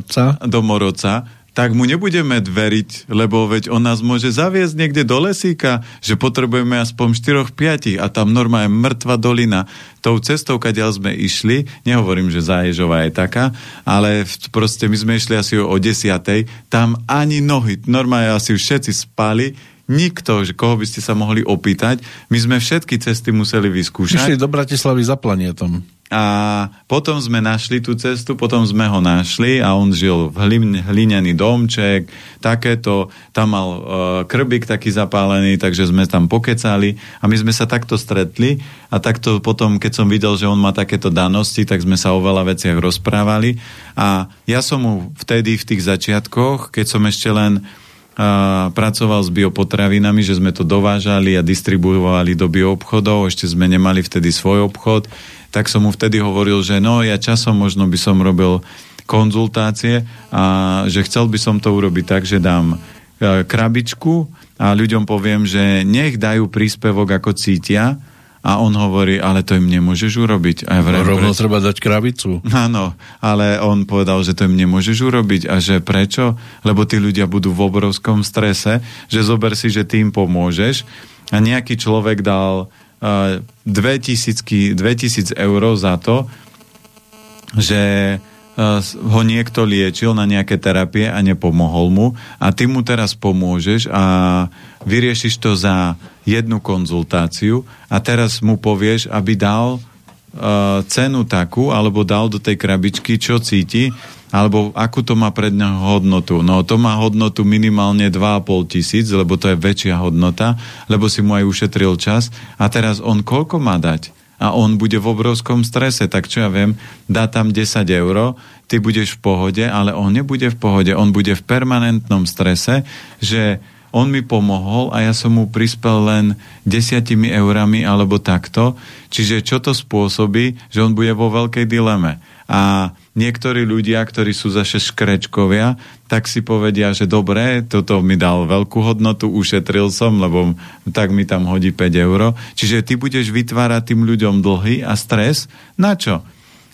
domorodca, tak mu nebudeme veriť, lebo veď on nás môže zaviesť niekde do lesíka, že potrebujeme aspoň 4-5 a tam normálne mŕtva dolina. Tou cestou, kadiaľ sme išli, nehovorím, že Záježová je taká, ale proste my sme išli asi o 10:00, tam ani nohy, normálne asi všetci spali, nikto, že koho by ste sa mohli opýtať. My sme všetky cesty museli vyskúšať. Išli do Bratislavy za planietom. A potom sme našli tú cestu, potom sme ho našli a on žil v hlinený domček, takéto, tam mal krbík taký zapálený, takže sme tam pokecali a my sme sa takto stretli a takto potom, keď som videl, že on má takéto danosti, tak sme sa o veľa veciach rozprávali a ja som mu vtedy v tých začiatkoch, keď som ešte len pracoval s biopotravinami, že sme to dovážali a distribuovali do bioobchodov, ešte sme nemali vtedy svoj obchod, tak som mu vtedy hovoril, že no ja časom možno by som robil konzultácie a že chcel by som to urobiť tak, že dám krabičku a ľuďom poviem, že nech dajú príspevok ako cítia a on hovorí, ale to im nemôžeš urobiť. A ja rovno treba dať krabicu. Áno, ale on povedal, že to im nemôžeš urobiť a že prečo? Lebo tí ľudia budú v obrovskom strese, že zober si, že ty im pomôžeš a nejaký človek dal 2000 eur za to, že ho niekto liečil na nejaké terapie a nepomohol mu a ty mu teraz pomôžeš a vyriešiš to za jednu konzultáciu a teraz mu povieš, aby dal cenu takú, alebo dal do tej krabičky, čo cíti, alebo akú to má pred ňou hodnotu. No to má hodnotu minimálne 2500, lebo to je väčšia hodnota, lebo si mu aj ušetril čas a teraz on koľko má dať? A on bude v obrovskom strese, tak čo ja viem, dá tam 10 eur, ty budeš v pohode, ale on nebude v pohode, on bude v permanentnom strese, že on mi pomohol a ja som mu prispel len 10 eurami alebo takto, čiže čo to spôsobí, že on bude vo veľkej dileme. A niektorí ľudia, ktorí sú zase škrečkovia, tak si povedia, že dobre, toto mi dal veľkú hodnotu, ušetril som, lebo tak mi tam hodí 5 eur. Čiže ty budeš vytvárať tým ľuďom dlhy a stres. Na čo?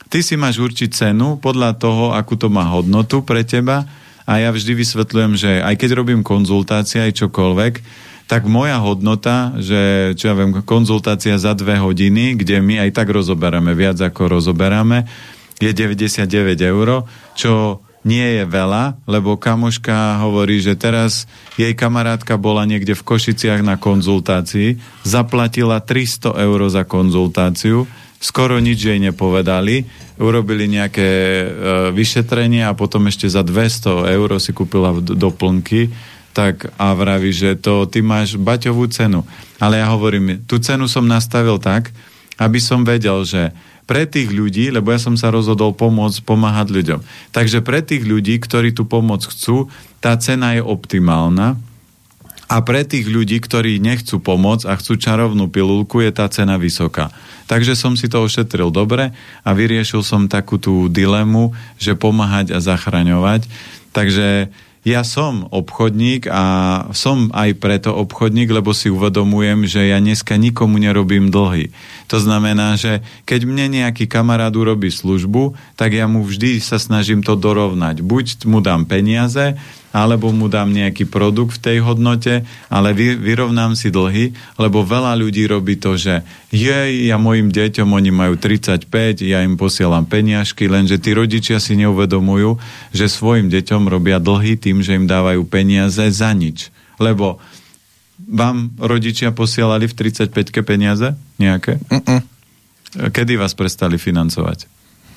ty si máš určiť cenu podľa toho, akú to má hodnotu pre teba a ja vždy vysvetľujem, že aj keď robím konzultácie, aj čokoľvek, tak moja hodnota, že čo ja viem, konzultácia za 2 hodiny, kde my aj tak rozoberáme, viac ako rozoberáme, je 99 €, čo nie je veľa, lebo kamoška hovorí, že teraz jej kamarátka bola niekde v Košiciach na konzultácii, zaplatila 300 € za konzultáciu, skoro nič jej nepovedali, urobili nejaké vyšetrenie a potom ešte za 200 € si kúpila doplnky, tak a vraví, že to ty máš baťovú cenu. Ale ja hovorím, tú cenu som nastavil tak, aby som vedel, že pre tých ľudí, lebo ja som sa rozhodol pomáhať ľuďom. Takže pre tých ľudí, ktorí tú pomoc chcú, tá cena je optimálna a pre tých ľudí, ktorí nechcú pomoc a chcú čarovnú pilulku, je tá cena vysoká. Takže som si to ošetril dobre a vyriešil som takú tú dilemu, že pomáhať a zachraňovať. Takže ja som obchodník a som aj preto obchodník, lebo si uvedomujem, že ja dneska nikomu nerobím dlhy. To znamená, že keď mne nejaký kamarát urobí službu, tak ja mu vždy sa snažím to dorovnať. Buď mu dám peniaze, alebo mu dám nejaký produkt v tej hodnote, ale vyrovnám si dlhy, lebo veľa ľudí robí to, že ja mojim deťom, oni majú 35, ja im posielam peniažky, lenže tí rodičia si neuvedomujú, že svojim deťom robia dlhy tým, že im dávajú peniaze za nič. Lebo vám rodičia posielali v 35-ke peniaze nejaké? Kedy vás prestali financovať?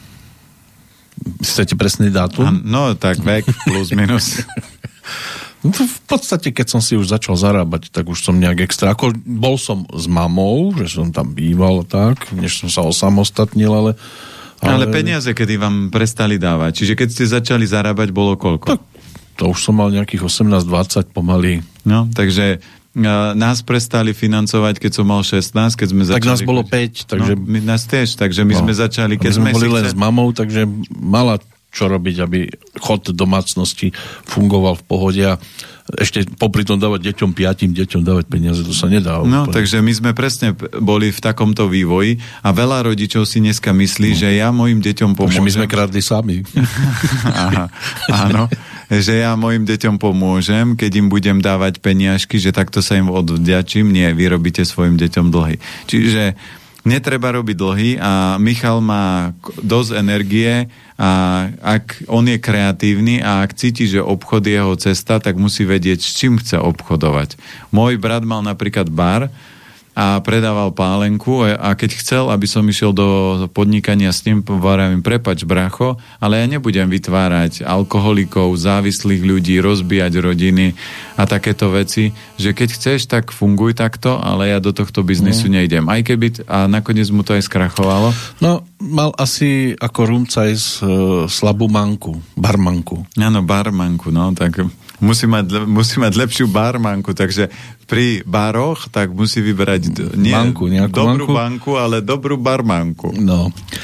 Chcete presný dátum? No, tak vek plus minus. No, v podstate, keď som si už začal zarábať, tak už som nejak extra. Ako bol som s mamou, že som tam býval tak, než som sa osamostatnil, ale peniaze, kedy vám prestali dávať. Čiže keď ste začali zarábať, bolo koľko? Tak, to už som mal nejakých 18-20 pomaly. No, takže nás prestali financovať, keď som mal 16, keď sme začali... Tak nás bolo 5, takže... No, nás tiež, takže my sme začali... Keď sme boli len s mamou, takže mala čo robiť, aby chod domácnosti fungoval v pohode a ešte popri tom dávať piatim deťom dávať peniaze, to sa nedá. No, takže my sme presne boli v takomto vývoji a veľa rodičov si dneska myslí, že ja mojim deťom pomôžem. Takže my sme kradli sami. Aha, áno. Že ja mojim deťom pomôžem, keď im budem dávať peniažky, že takto sa im odvďačím. Nie, vy robíte svojim deťom dlhy. Čiže netreba robiť dlhy a Michal má dosť energie a ak on je kreatívny a ak cíti, že obchod je jeho cesta, tak musí vedieť, s čím chce obchodovať. Môj brat mal napríklad bar a predával pálenku a keď chcel, aby som išiel do podnikania s ním, vravím, prepáč bracho, ale ja nebudem vytvárať alkoholikov, závislých ľudí, rozbíjať rodiny a takéto veci, že keď chceš, tak funguj takto, ale ja do tohto biznisu nejdem. Aj keby, a nakoniec mu to aj skrachovalo. No, mal asi ako Rumcaj slabú manku, barmanku. Áno, barmanku, no, tak... Musí mať lepšiu barmanku, takže pri baroch tak musí vyberať nie dobrú banku, ale dobrú barmanku. No.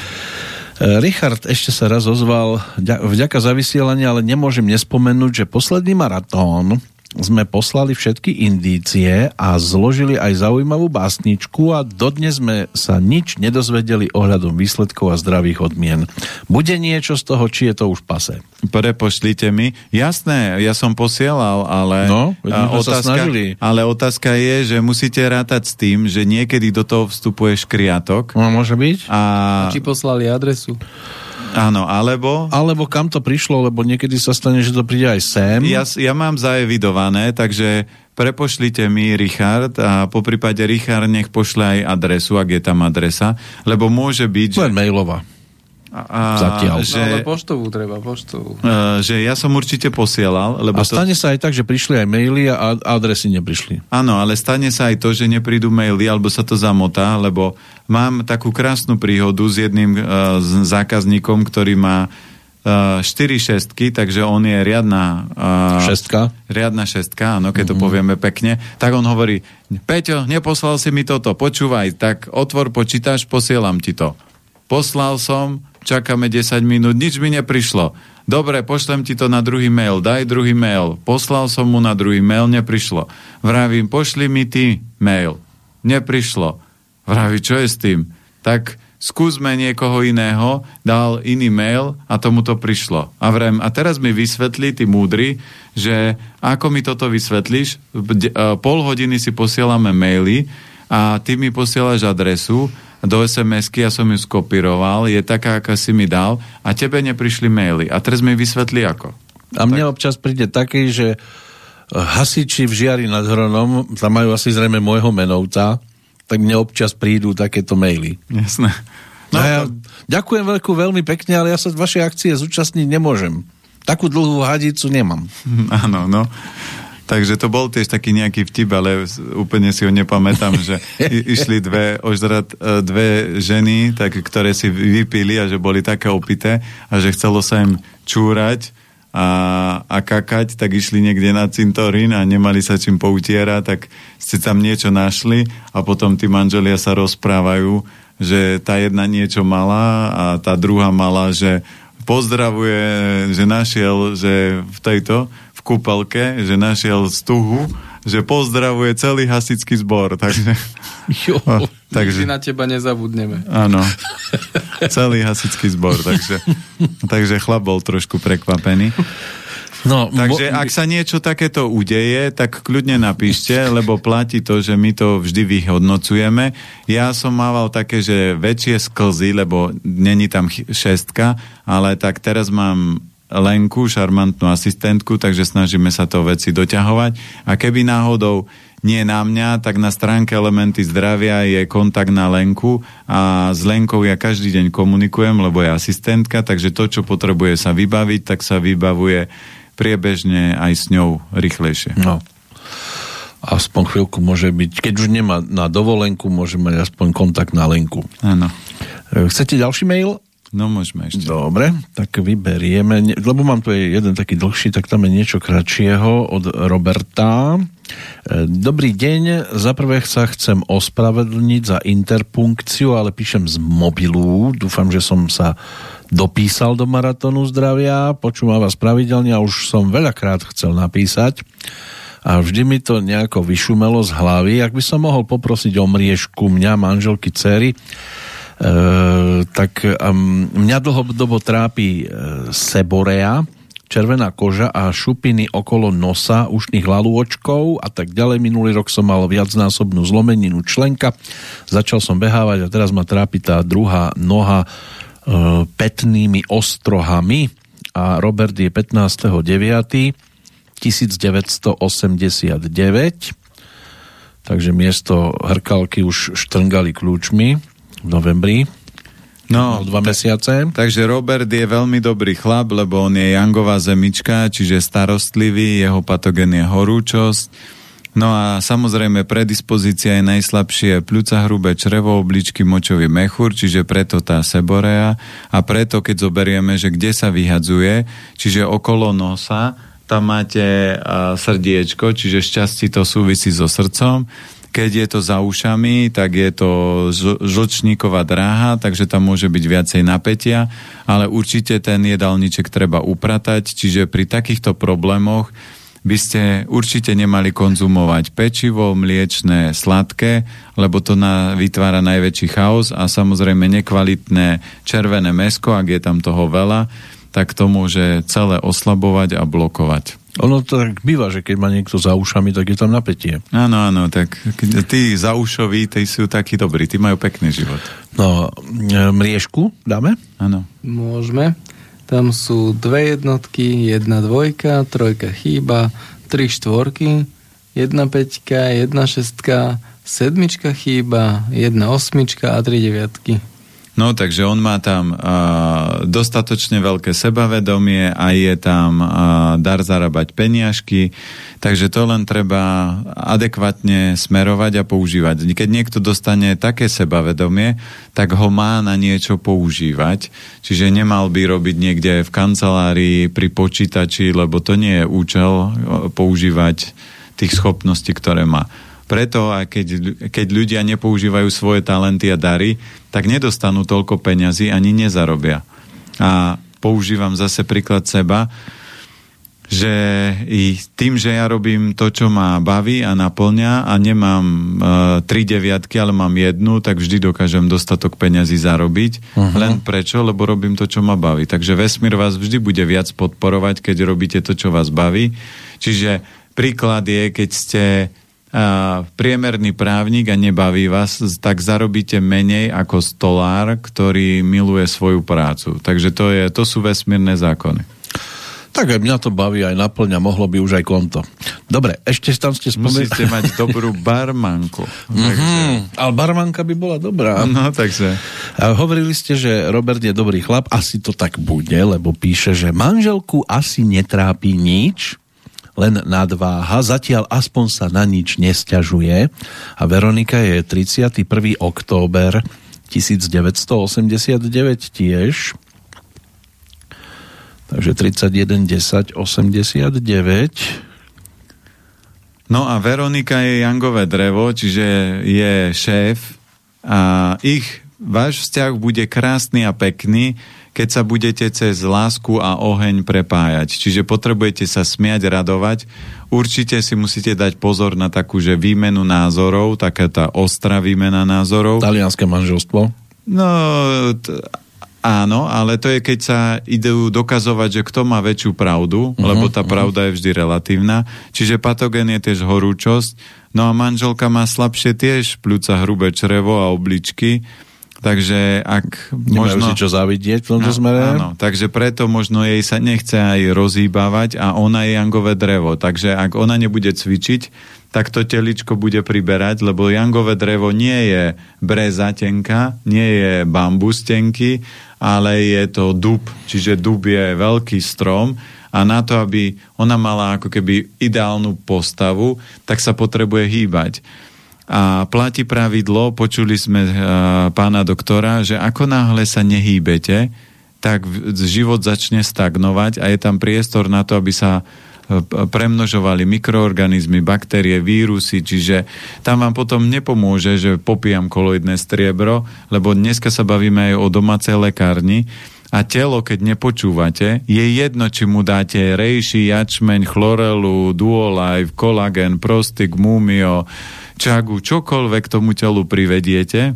Richard ešte sa raz ozval, vďaka za vysielanie, ale nemôžem nespomenúť, že posledný maratón sme poslali všetky indície a zložili aj zaujímavú básničku a dodnes sme sa nič nedozvedeli ohľadom výsledkov a zdravých odmien. Bude niečo z toho, či je to už pase? Prepošlite mi. Jasné, ja som posielal, ale otázka je, že musíte rátať s tým, že niekedy do toho vstupuje škriatok. No, môže byť. A či poslali adresu? Áno, alebo kam to prišlo, lebo niekedy sa stane, že to príde aj sem. Ja mám zaevidované, takže prepošlite mi Richard a poprípade Richard nech pošle aj adresu, ak je tam adresa, lebo môže byť... Len mailová. Zatiaľ. Ale poštovú treba, poštovú. Že ja som určite posielal. Lebo a stane sa aj tak, že prišli aj maily a adresy neprišli. Áno, ale stane sa aj to, že neprídu maily, alebo sa to zamotá, lebo mám takú krásnu príhodu s jedným zákazníkom, ktorý má 4 šestky, takže on je riadna šestka. Riadna šestka, áno, keď to povieme pekne. Tak on hovorí, Peťo, neposlal si mi toto, počúvaj, tak otvor počítač, posielam ti to. Poslal som, čakáme 10 minút, nič mi neprišlo. Dobre, pošlem ti to na druhý mail, daj druhý mail. Poslal som mu na druhý mail, neprišlo. Vravím, pošli mi ty mail. Neprišlo. Vraví, čo je s tým? Tak skúsme niekoho iného, dal iný mail a tomu to prišlo. A a teraz mi vysvetlí, ty múdry, že ako mi toto vysvetlíš, pol hodiny si posielame maily a ty mi posielaš adresu do SMS-ky, ja som ju skopíroval, je taká, aká si mi dal a tebe neprišli maily. A teraz mi vysvetlí ako. A mne občas príde taký, že hasiči v Žiari nad Hronom, tam majú asi zrejme môjho menovca, tak mne občas prídu takéto maily. Jasné. No ja ďakujem veľmi pekne, ale ja sa vašej akcie zúčastniť nemôžem. Takú dlhú hadicu nemám. Áno, no. Takže to bol tiež taký nejaký vtip, ale úplne si ho nepamätám, že išli dve ženy, tak, ktoré si vypili a že boli také opité a že chcelo sa im čúrať a kakať, tak išli niekde na cintorín a nemali sa čím poutierať, tak ste tam niečo našli a potom tí manželia sa rozprávajú, že tá jedna niečo mala a tá druhá mala, že pozdravuje, že našiel, že v kúpelke, že našiel stuhu, že pozdravuje celý hasičský zbor. Takže na teba nezabudneme. Áno. Celý hasičský zbor. Takže chlap bol trošku prekvapený. No, takže ak sa niečo takéto udeje, tak kľudne napíšte, lebo platí to, že my to vždy vyhodnocujeme. Ja som mával také, že väčšie sklzy, lebo není tam 6, ale tak teraz mám Lenku, šarmantnú asistentku, takže snažíme sa to veci doťahovať. A keby náhodou nie na mňa, tak na stránke Elementy zdravia je kontakt na Lenku a s Lenkou ja každý deň komunikujem, lebo je asistentka, takže to, čo potrebuje sa vybaviť, tak sa vybavuje priebežne aj s ňou rýchlejšie. No. Aspoň chvíľku môže byť, keď už nemá na dovolenku, môže mať aspoň kontakt na Lenku. Áno. Chcete ďalší mail? No, môžeme ešte. Dobre, tak vyberieme, lebo mám tu jeden taký dlhší, tak tam je niečo kratšieho od Roberta. Dobrý deň, za prvé sa chcem ospravedlniť za interpunkciu, ale píšem z mobilu. Dúfam, že som sa dopísal do Maratónu zdravia, počúvam vás pravidelne a už som veľakrát chcel napísať a vždy mi to nejako vyšumelo z hlavy. Ak by som mohol poprosiť o mriežku mňa, manželky, dcery, tak mňa dlhodobo trápi seborea, červená koža a šupiny okolo nosa, ušných lalôčkov a tak ďalej. Minulý rok som mal viacnásobnú zlomeninu členka, začal som behávať a teraz ma trápi tá druhá noha pätnými ostrohami a Robert je 15.9.1989, takže miesto hrkalky už štrngali kľúčmi v novembri. No, 2 mesiace. Takže Robert je veľmi dobrý chlap, lebo on je jangová zemička, čiže starostlivý, jeho patogén je horúčosť. No a samozrejme predispozícia je najslabšie pľúca, hrubé črevo, obličky, močový mechúr, čiže preto tá seborea a preto keď zoberieme, že kde sa vyhadzuje, čiže okolo nosa, tam máte srdiečko, čiže šťastie to súvisí so srdcom. Keď je to za ušami, tak je to žlčníková dráha, takže tam môže byť viacej napätia, ale určite ten jedálniček treba upratať, čiže pri takýchto problémoch by ste určite nemali konzumovať pečivo, mliečne, sladké, lebo to vytvára najväčší chaos a samozrejme nekvalitné červené mäsko, ak je tam toho veľa, tak to môže celé oslabovať a blokovať. Ono to tak býva, že keď má niekto za ušami, tak je tam napätie. Áno, tak tí za ušoví, tí sú takí dobrí, tí majú pekný život. No, mriežku dáme? Áno. Môžeme. Tam sú 2 jednotky, 1 dvojka, 3 chýba, 3 štvorky, 1 päťka, 1 šestka, 7 chýba, 1 osmička a 3 deviatky. No, takže on má tam dostatočne veľké sebavedomie a je tam dar zarábať peniažky, takže to len treba adekvátne smerovať a používať. Keď niekto dostane také sebavedomie, tak ho má na niečo používať, čiže nemal by robiť niekde v kancelárii, pri počítači, lebo to nie je účel používať tých schopností, ktoré má. Preto, aj keď ľudia nepoužívajú svoje talenty a dary, tak nedostanú toľko peňazí ani nezarobia. A používam zase príklad seba. že i tým, že ja robím to, čo ma baví a naplňa a nemám 3 deviatky, ale mám 1, tak vždy dokážem dostatok peňazí zarobiť. Len prečo? Lebo robím to, čo ma baví. Takže vesmír vás vždy bude viac podporovať, keď robíte to, čo vás baví. Čiže príklad je, keď ste priemerný právnik a nebaví vás, tak zarobíte menej ako stolár, ktorý miluje svoju prácu. Takže to sú vesmírne zákony. Tak aj mňa to baví, aj naplňa, mohlo by už aj konto. Dobre, ešte tam ste spomenuli... Musíte mať dobrú barmanku. Ale barmanka by bola dobrá. No, takže... A hovorili ste, že Robert je dobrý chlap, asi to tak bude, lebo píše, že manželku asi netrápi nič, len nadváha, zatiaľ aspoň sa na nič nesťažuje. A Veronika je 31. október 1989 tiež. Takže 31, 10, 89. No a Veronika je Jangové drevo, čiže je šéf a váš vzťah bude krásny a pekný, keď sa budete cez lásku a oheň prepájať. Čiže potrebujete sa smiať, radovať. Určite si musíte dať pozor na takú, že výmenu názorov, taká tá ostrá výmena názorov. Talianské manželstvo? No... Áno, ale to je, keď sa idú dokazovať, že kto má väčšiu pravdu, lebo tá pravda je vždy relatívna. Čiže patogén je tiež horúčosť. No a manželka má slabšie tiež pľúca, hrubé črevo a obličky. Takže ak nemajú si čo závidieť v tomto smere? Áno, takže preto možno jej sa nechce aj rozhýbavať a ona je Jangové drevo. Takže ak ona nebude cvičiť, tak to teličko bude priberať, lebo Jangové drevo nie je breza tenká, nie je bambus tenký, ale je to dub. Čiže dub je veľký strom a na to, aby ona mala ako keby ideálnu postavu, tak sa potrebuje hýbať. A platí pravidlo, počuli sme pána doktora, že ako náhle sa nehýbete, tak život začne stagnovať a je tam priestor na to, aby sa premnožovali mikroorganizmy, baktérie, vírusy, čiže tam vám potom nepomôže, že popijam koloidné striebro, lebo dneska sa bavíme aj o domácej lekárni a telo, keď nepočúvate, je jedno, či mu dáte rejši, jačmeň, chlorelu, duolife, kolagen, prostik, mumio, čagu, čokoľvek tomu telu privediete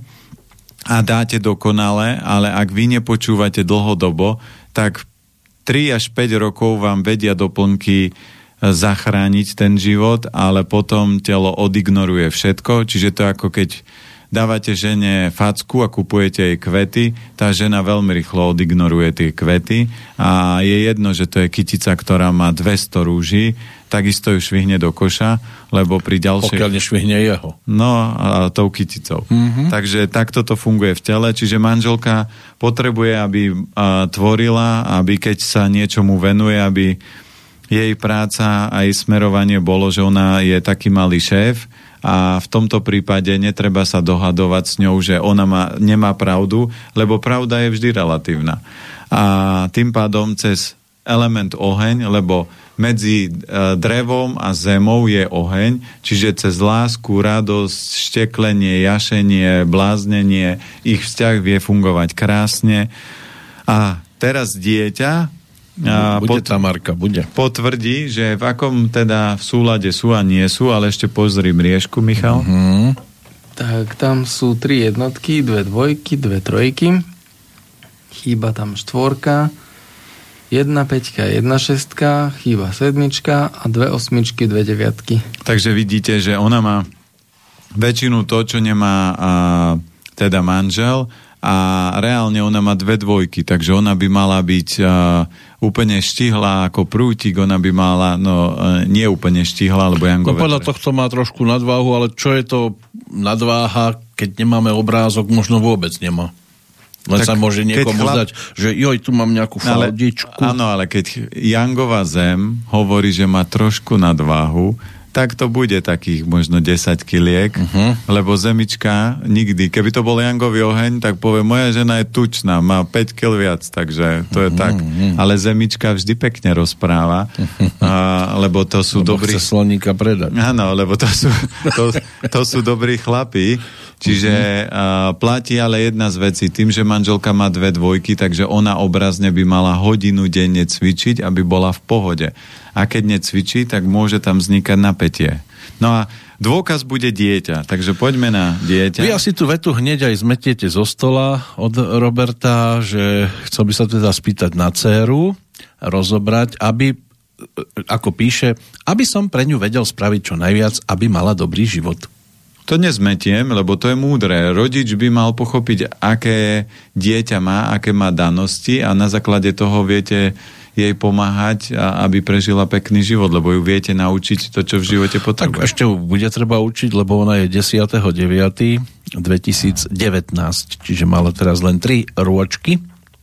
a dáte dokonale, ale ak vy nepočúvate dlhodobo, tak 3 až 5 rokov vám vedia doplnky zachrániť ten život, ale potom telo odignoruje všetko, čiže to ako keď dávate žene facku a kupujete jej kvety, tá žena veľmi rýchlo odignoruje tie kvety a je jedno, že to je kytica, ktorá má 200 rúží, takisto ju švihne do koša, lebo pri ďalšej... Pokiaľ nešvihne jeho. No, a tou kyticou. Takže takto to funguje v tele, čiže manželka potrebuje, aby tvorila, aby keď sa niečomu venuje, aby jej práca a jej smerovanie bolo, že ona je taký malý šéf a v tomto prípade netreba sa dohadovať s ňou, že ona nemá pravdu, lebo pravda je vždy relatívna. A tým pádom cez element oheň, lebo medzi drevom a zemou je oheň, čiže cez lásku, radosť, šteklenie, jašenie, bláznenie, ich vzťah vie fungovať krásne. A teraz dieťa bude Tamarka, bude. Potvrdí, že v akom teda v súlade sú a nie sú, ale ešte pozri mriežku, Michal. Tak tam sú 3 jednotky, 2 dvojky, 2 trojky. Chýba tam 4, 1 5, 1 6, chýba 7 a 2 8, 2 9. Takže vidíte, že ona má väčšinu to, čo nemá teda manžel a reálne ona má 2 dvojky, takže ona by mala byť úplne štihlá ako prútik, ona by mala, nie úplne štihlá, lebo Jangové... No podľa tohto má trošku nadváhu, ale čo je to nadváha, keď nemáme obrázok, možno vôbec nemá. Len tak sa môže niekomu zdať, že joj, tu mám nejakú faldičku. Áno, ale keď Jangová zem hovorí, že má trošku nadváhu, tak to bude takých možno 10 kiliek, lebo zemička nikdy, keby to bol Jangový oheň, tak povie, moja žena je tučná, má 5 kil viac, takže to je tak. Ale zemička vždy pekne rozpráva, lebo to sú dobrí... Chce sloníka predať. Áno, lebo to sú dobrí chlapi Čiže platí ale jedna z vecí. Tým, že manželka má 2 dvojky, takže ona obrazne by mala hodinu denne cvičiť, aby bola v pohode. A keď necvičí, tak môže tam vznikať napätie. No a dôkaz bude dieťa, takže poďme na dieťa. Vy asi tú vetu hneď aj zmetiete zo stola od Roberta, že chcel by sa teda spýtať na dcéru, rozobrať, aby, ako píše, aby som pre ňu vedel spraviť čo najviac, aby mala dobrý život. To nezmetiem, lebo to je múdre. Rodič by mal pochopiť, aké dieťa má, aké má danosti a na základe toho viete jej pomáhať, aby prežila pekný život, lebo ju viete naučiť to, čo v živote potrebuje. Tak ešte bude treba učiť, lebo ona je 10.9.2019, čiže mala teraz len 3 rôčky.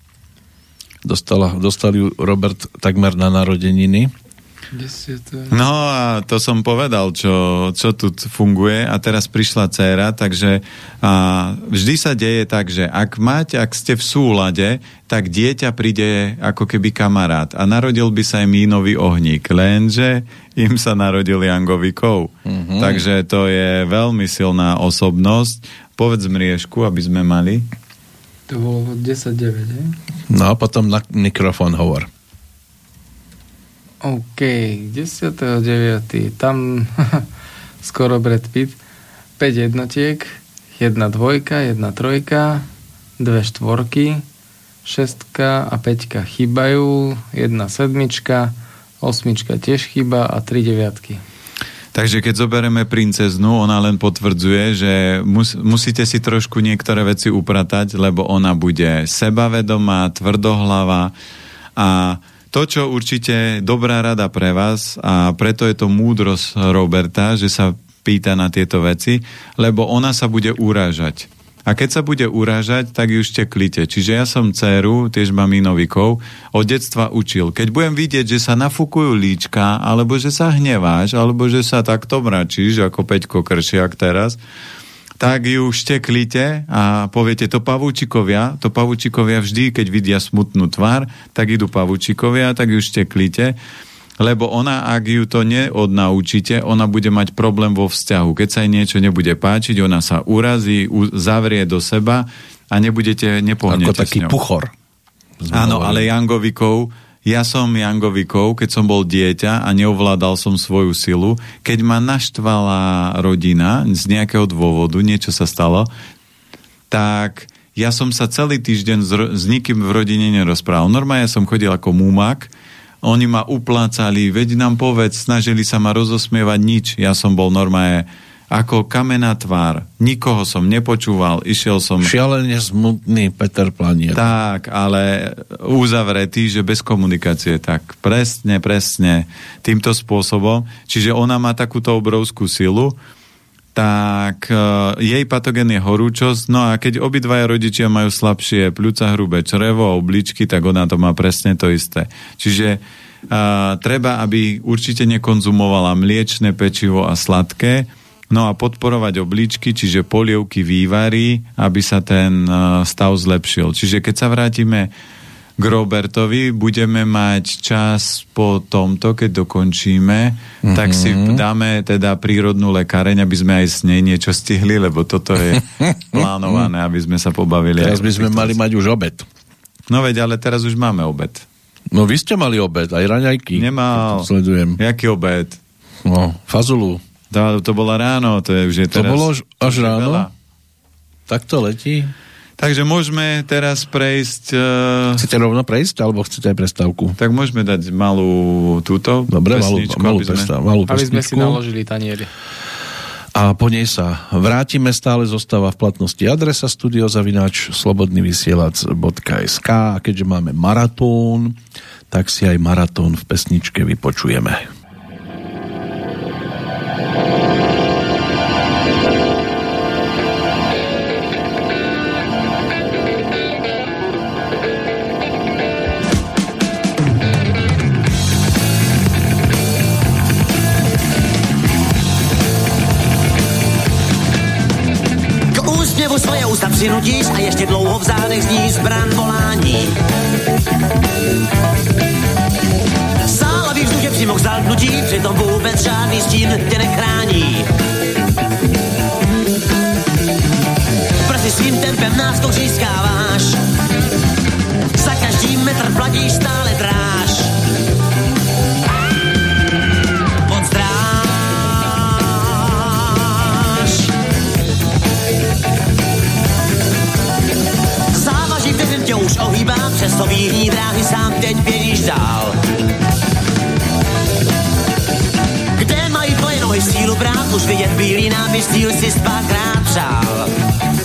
Dostal ju Robert takmer na narodeniny. 10. No a to som povedal, čo tu funguje a teraz prišla dcéra, takže vždy sa deje tak, že ak ste v súlade, tak dieťa príde ako keby kamarát a narodil by sa im Mínový ohník, lenže im sa narodil Jangovikov. Takže to je veľmi silná osobnosť. Povedz Mriešku, aby sme mali. To bolo 10-9, he? No a potom na mikrofón hovor. OK, 10.9. Tam skoro Brad Pitt. 5 jednotiek, 1 dvojka, 1 trojka, 2 štvorky, 6 a 5 chýbajú, 1 sedmička, 8 tiež chýba a 3 deviatky. Takže keď zoberieme princeznu, ona len potvrdzuje, že musíte si trošku niektoré veci upratať, lebo ona bude sebavedomá, tvrdohlava a to, čo určite dobrá rada pre vás a preto je to múdrosť Roberta, že sa pýta na tieto veci, lebo ona sa bude urážať. A keď sa bude urážať, tak ju šteklite. Čiže ja som dceru, tiež mám Mínovikov, od detstva učil. Keď budem vidieť, že sa nafúkujú líčka, alebo že sa hneváš, alebo že sa takto mračíš, ako Peťko Kršiak teraz, tak ju šteklite a poviete, to pavúčikovia vždy, keď vidia smutnú tvár, tak idú pavúčikovia, tak ju šteklite, lebo ona, ak ju to neodnaučíte, ona bude mať problém vo vzťahu. Keď sa jej niečo nebude páčiť, ona sa urazí, zavrie do seba a nepohnete ako taký s ňou. puchor. Áno, ale ja som Jangovikov, keď som bol dieťa a neovládal som svoju silu, keď ma naštvala rodina z nejakého dôvodu, niečo sa stalo, tak ja som sa celý týždeň s nikým v rodine nerozprával. Normálne som chodil ako múmak, oni ma uplácali, veď nám povedz, snažili sa ma rozosmievať, nič. Ja som bol normálne ako kamenná tvár. Nikoho som nepočúval, išiel som... Šialene smutný Peter Planier. Tak, ale uzavretý, že bez komunikácie. Tak presne, týmto spôsobom. Čiže ona má takúto obrovskú silu, tak jej patogén je horúčosť, no a keď obidvaja rodičia majú slabšie pľúca, hrubé črevo a obličky, tak ona to má presne to isté. Čiže treba, aby určite nekonzumovala mliečne pečivo a sladké, no a podporovať obličky, čiže polievky, vývary, aby sa ten stav zlepšil. Čiže keď sa vrátime k Robertovi, budeme mať čas po tomto, keď dokončíme, tak si dáme teda prírodnú lekáreň, aby sme aj s nej niečo stihli, lebo toto je plánované, aby sme sa pobavili. Teraz by sme mali mať už obed. No veď, ale teraz už máme obed. No vy ste mali obed, aj raňajky. Nemal. Sledujem. Jaký obed? No, fazulu. To bola ráno, to je už je teraz... To bolo až ráno? Veľa. Tak to letí. Takže môžeme teraz prejsť... Chcete rovno prejsť, alebo chcete aj prestávku? Tak môžeme dať malú túto dobre, pesničku, malú pesničku. Aby sme si naložili tanieri. A po nej sa vrátime, stále zostáva v platnosti adresa studio@slobodnyvysielac.sk a keďže máme maratón, tak si aj maratón v pesničke vypočujeme. Přinutíš a ještě dlouho v zádech zní zbran volání. Sálavý vzduch je přímo k zalknutí, přitom vůbec žádný stín tě nechrání. vítr platíš stále dráž. Pod stráž. Závaží, kterým tě už ohýbá, přes sovětní dráhy sám teď běžíš dál. Kde mají tvoje nohy sílu brát, už vidět bílý náběh, cíl si 2krát přál.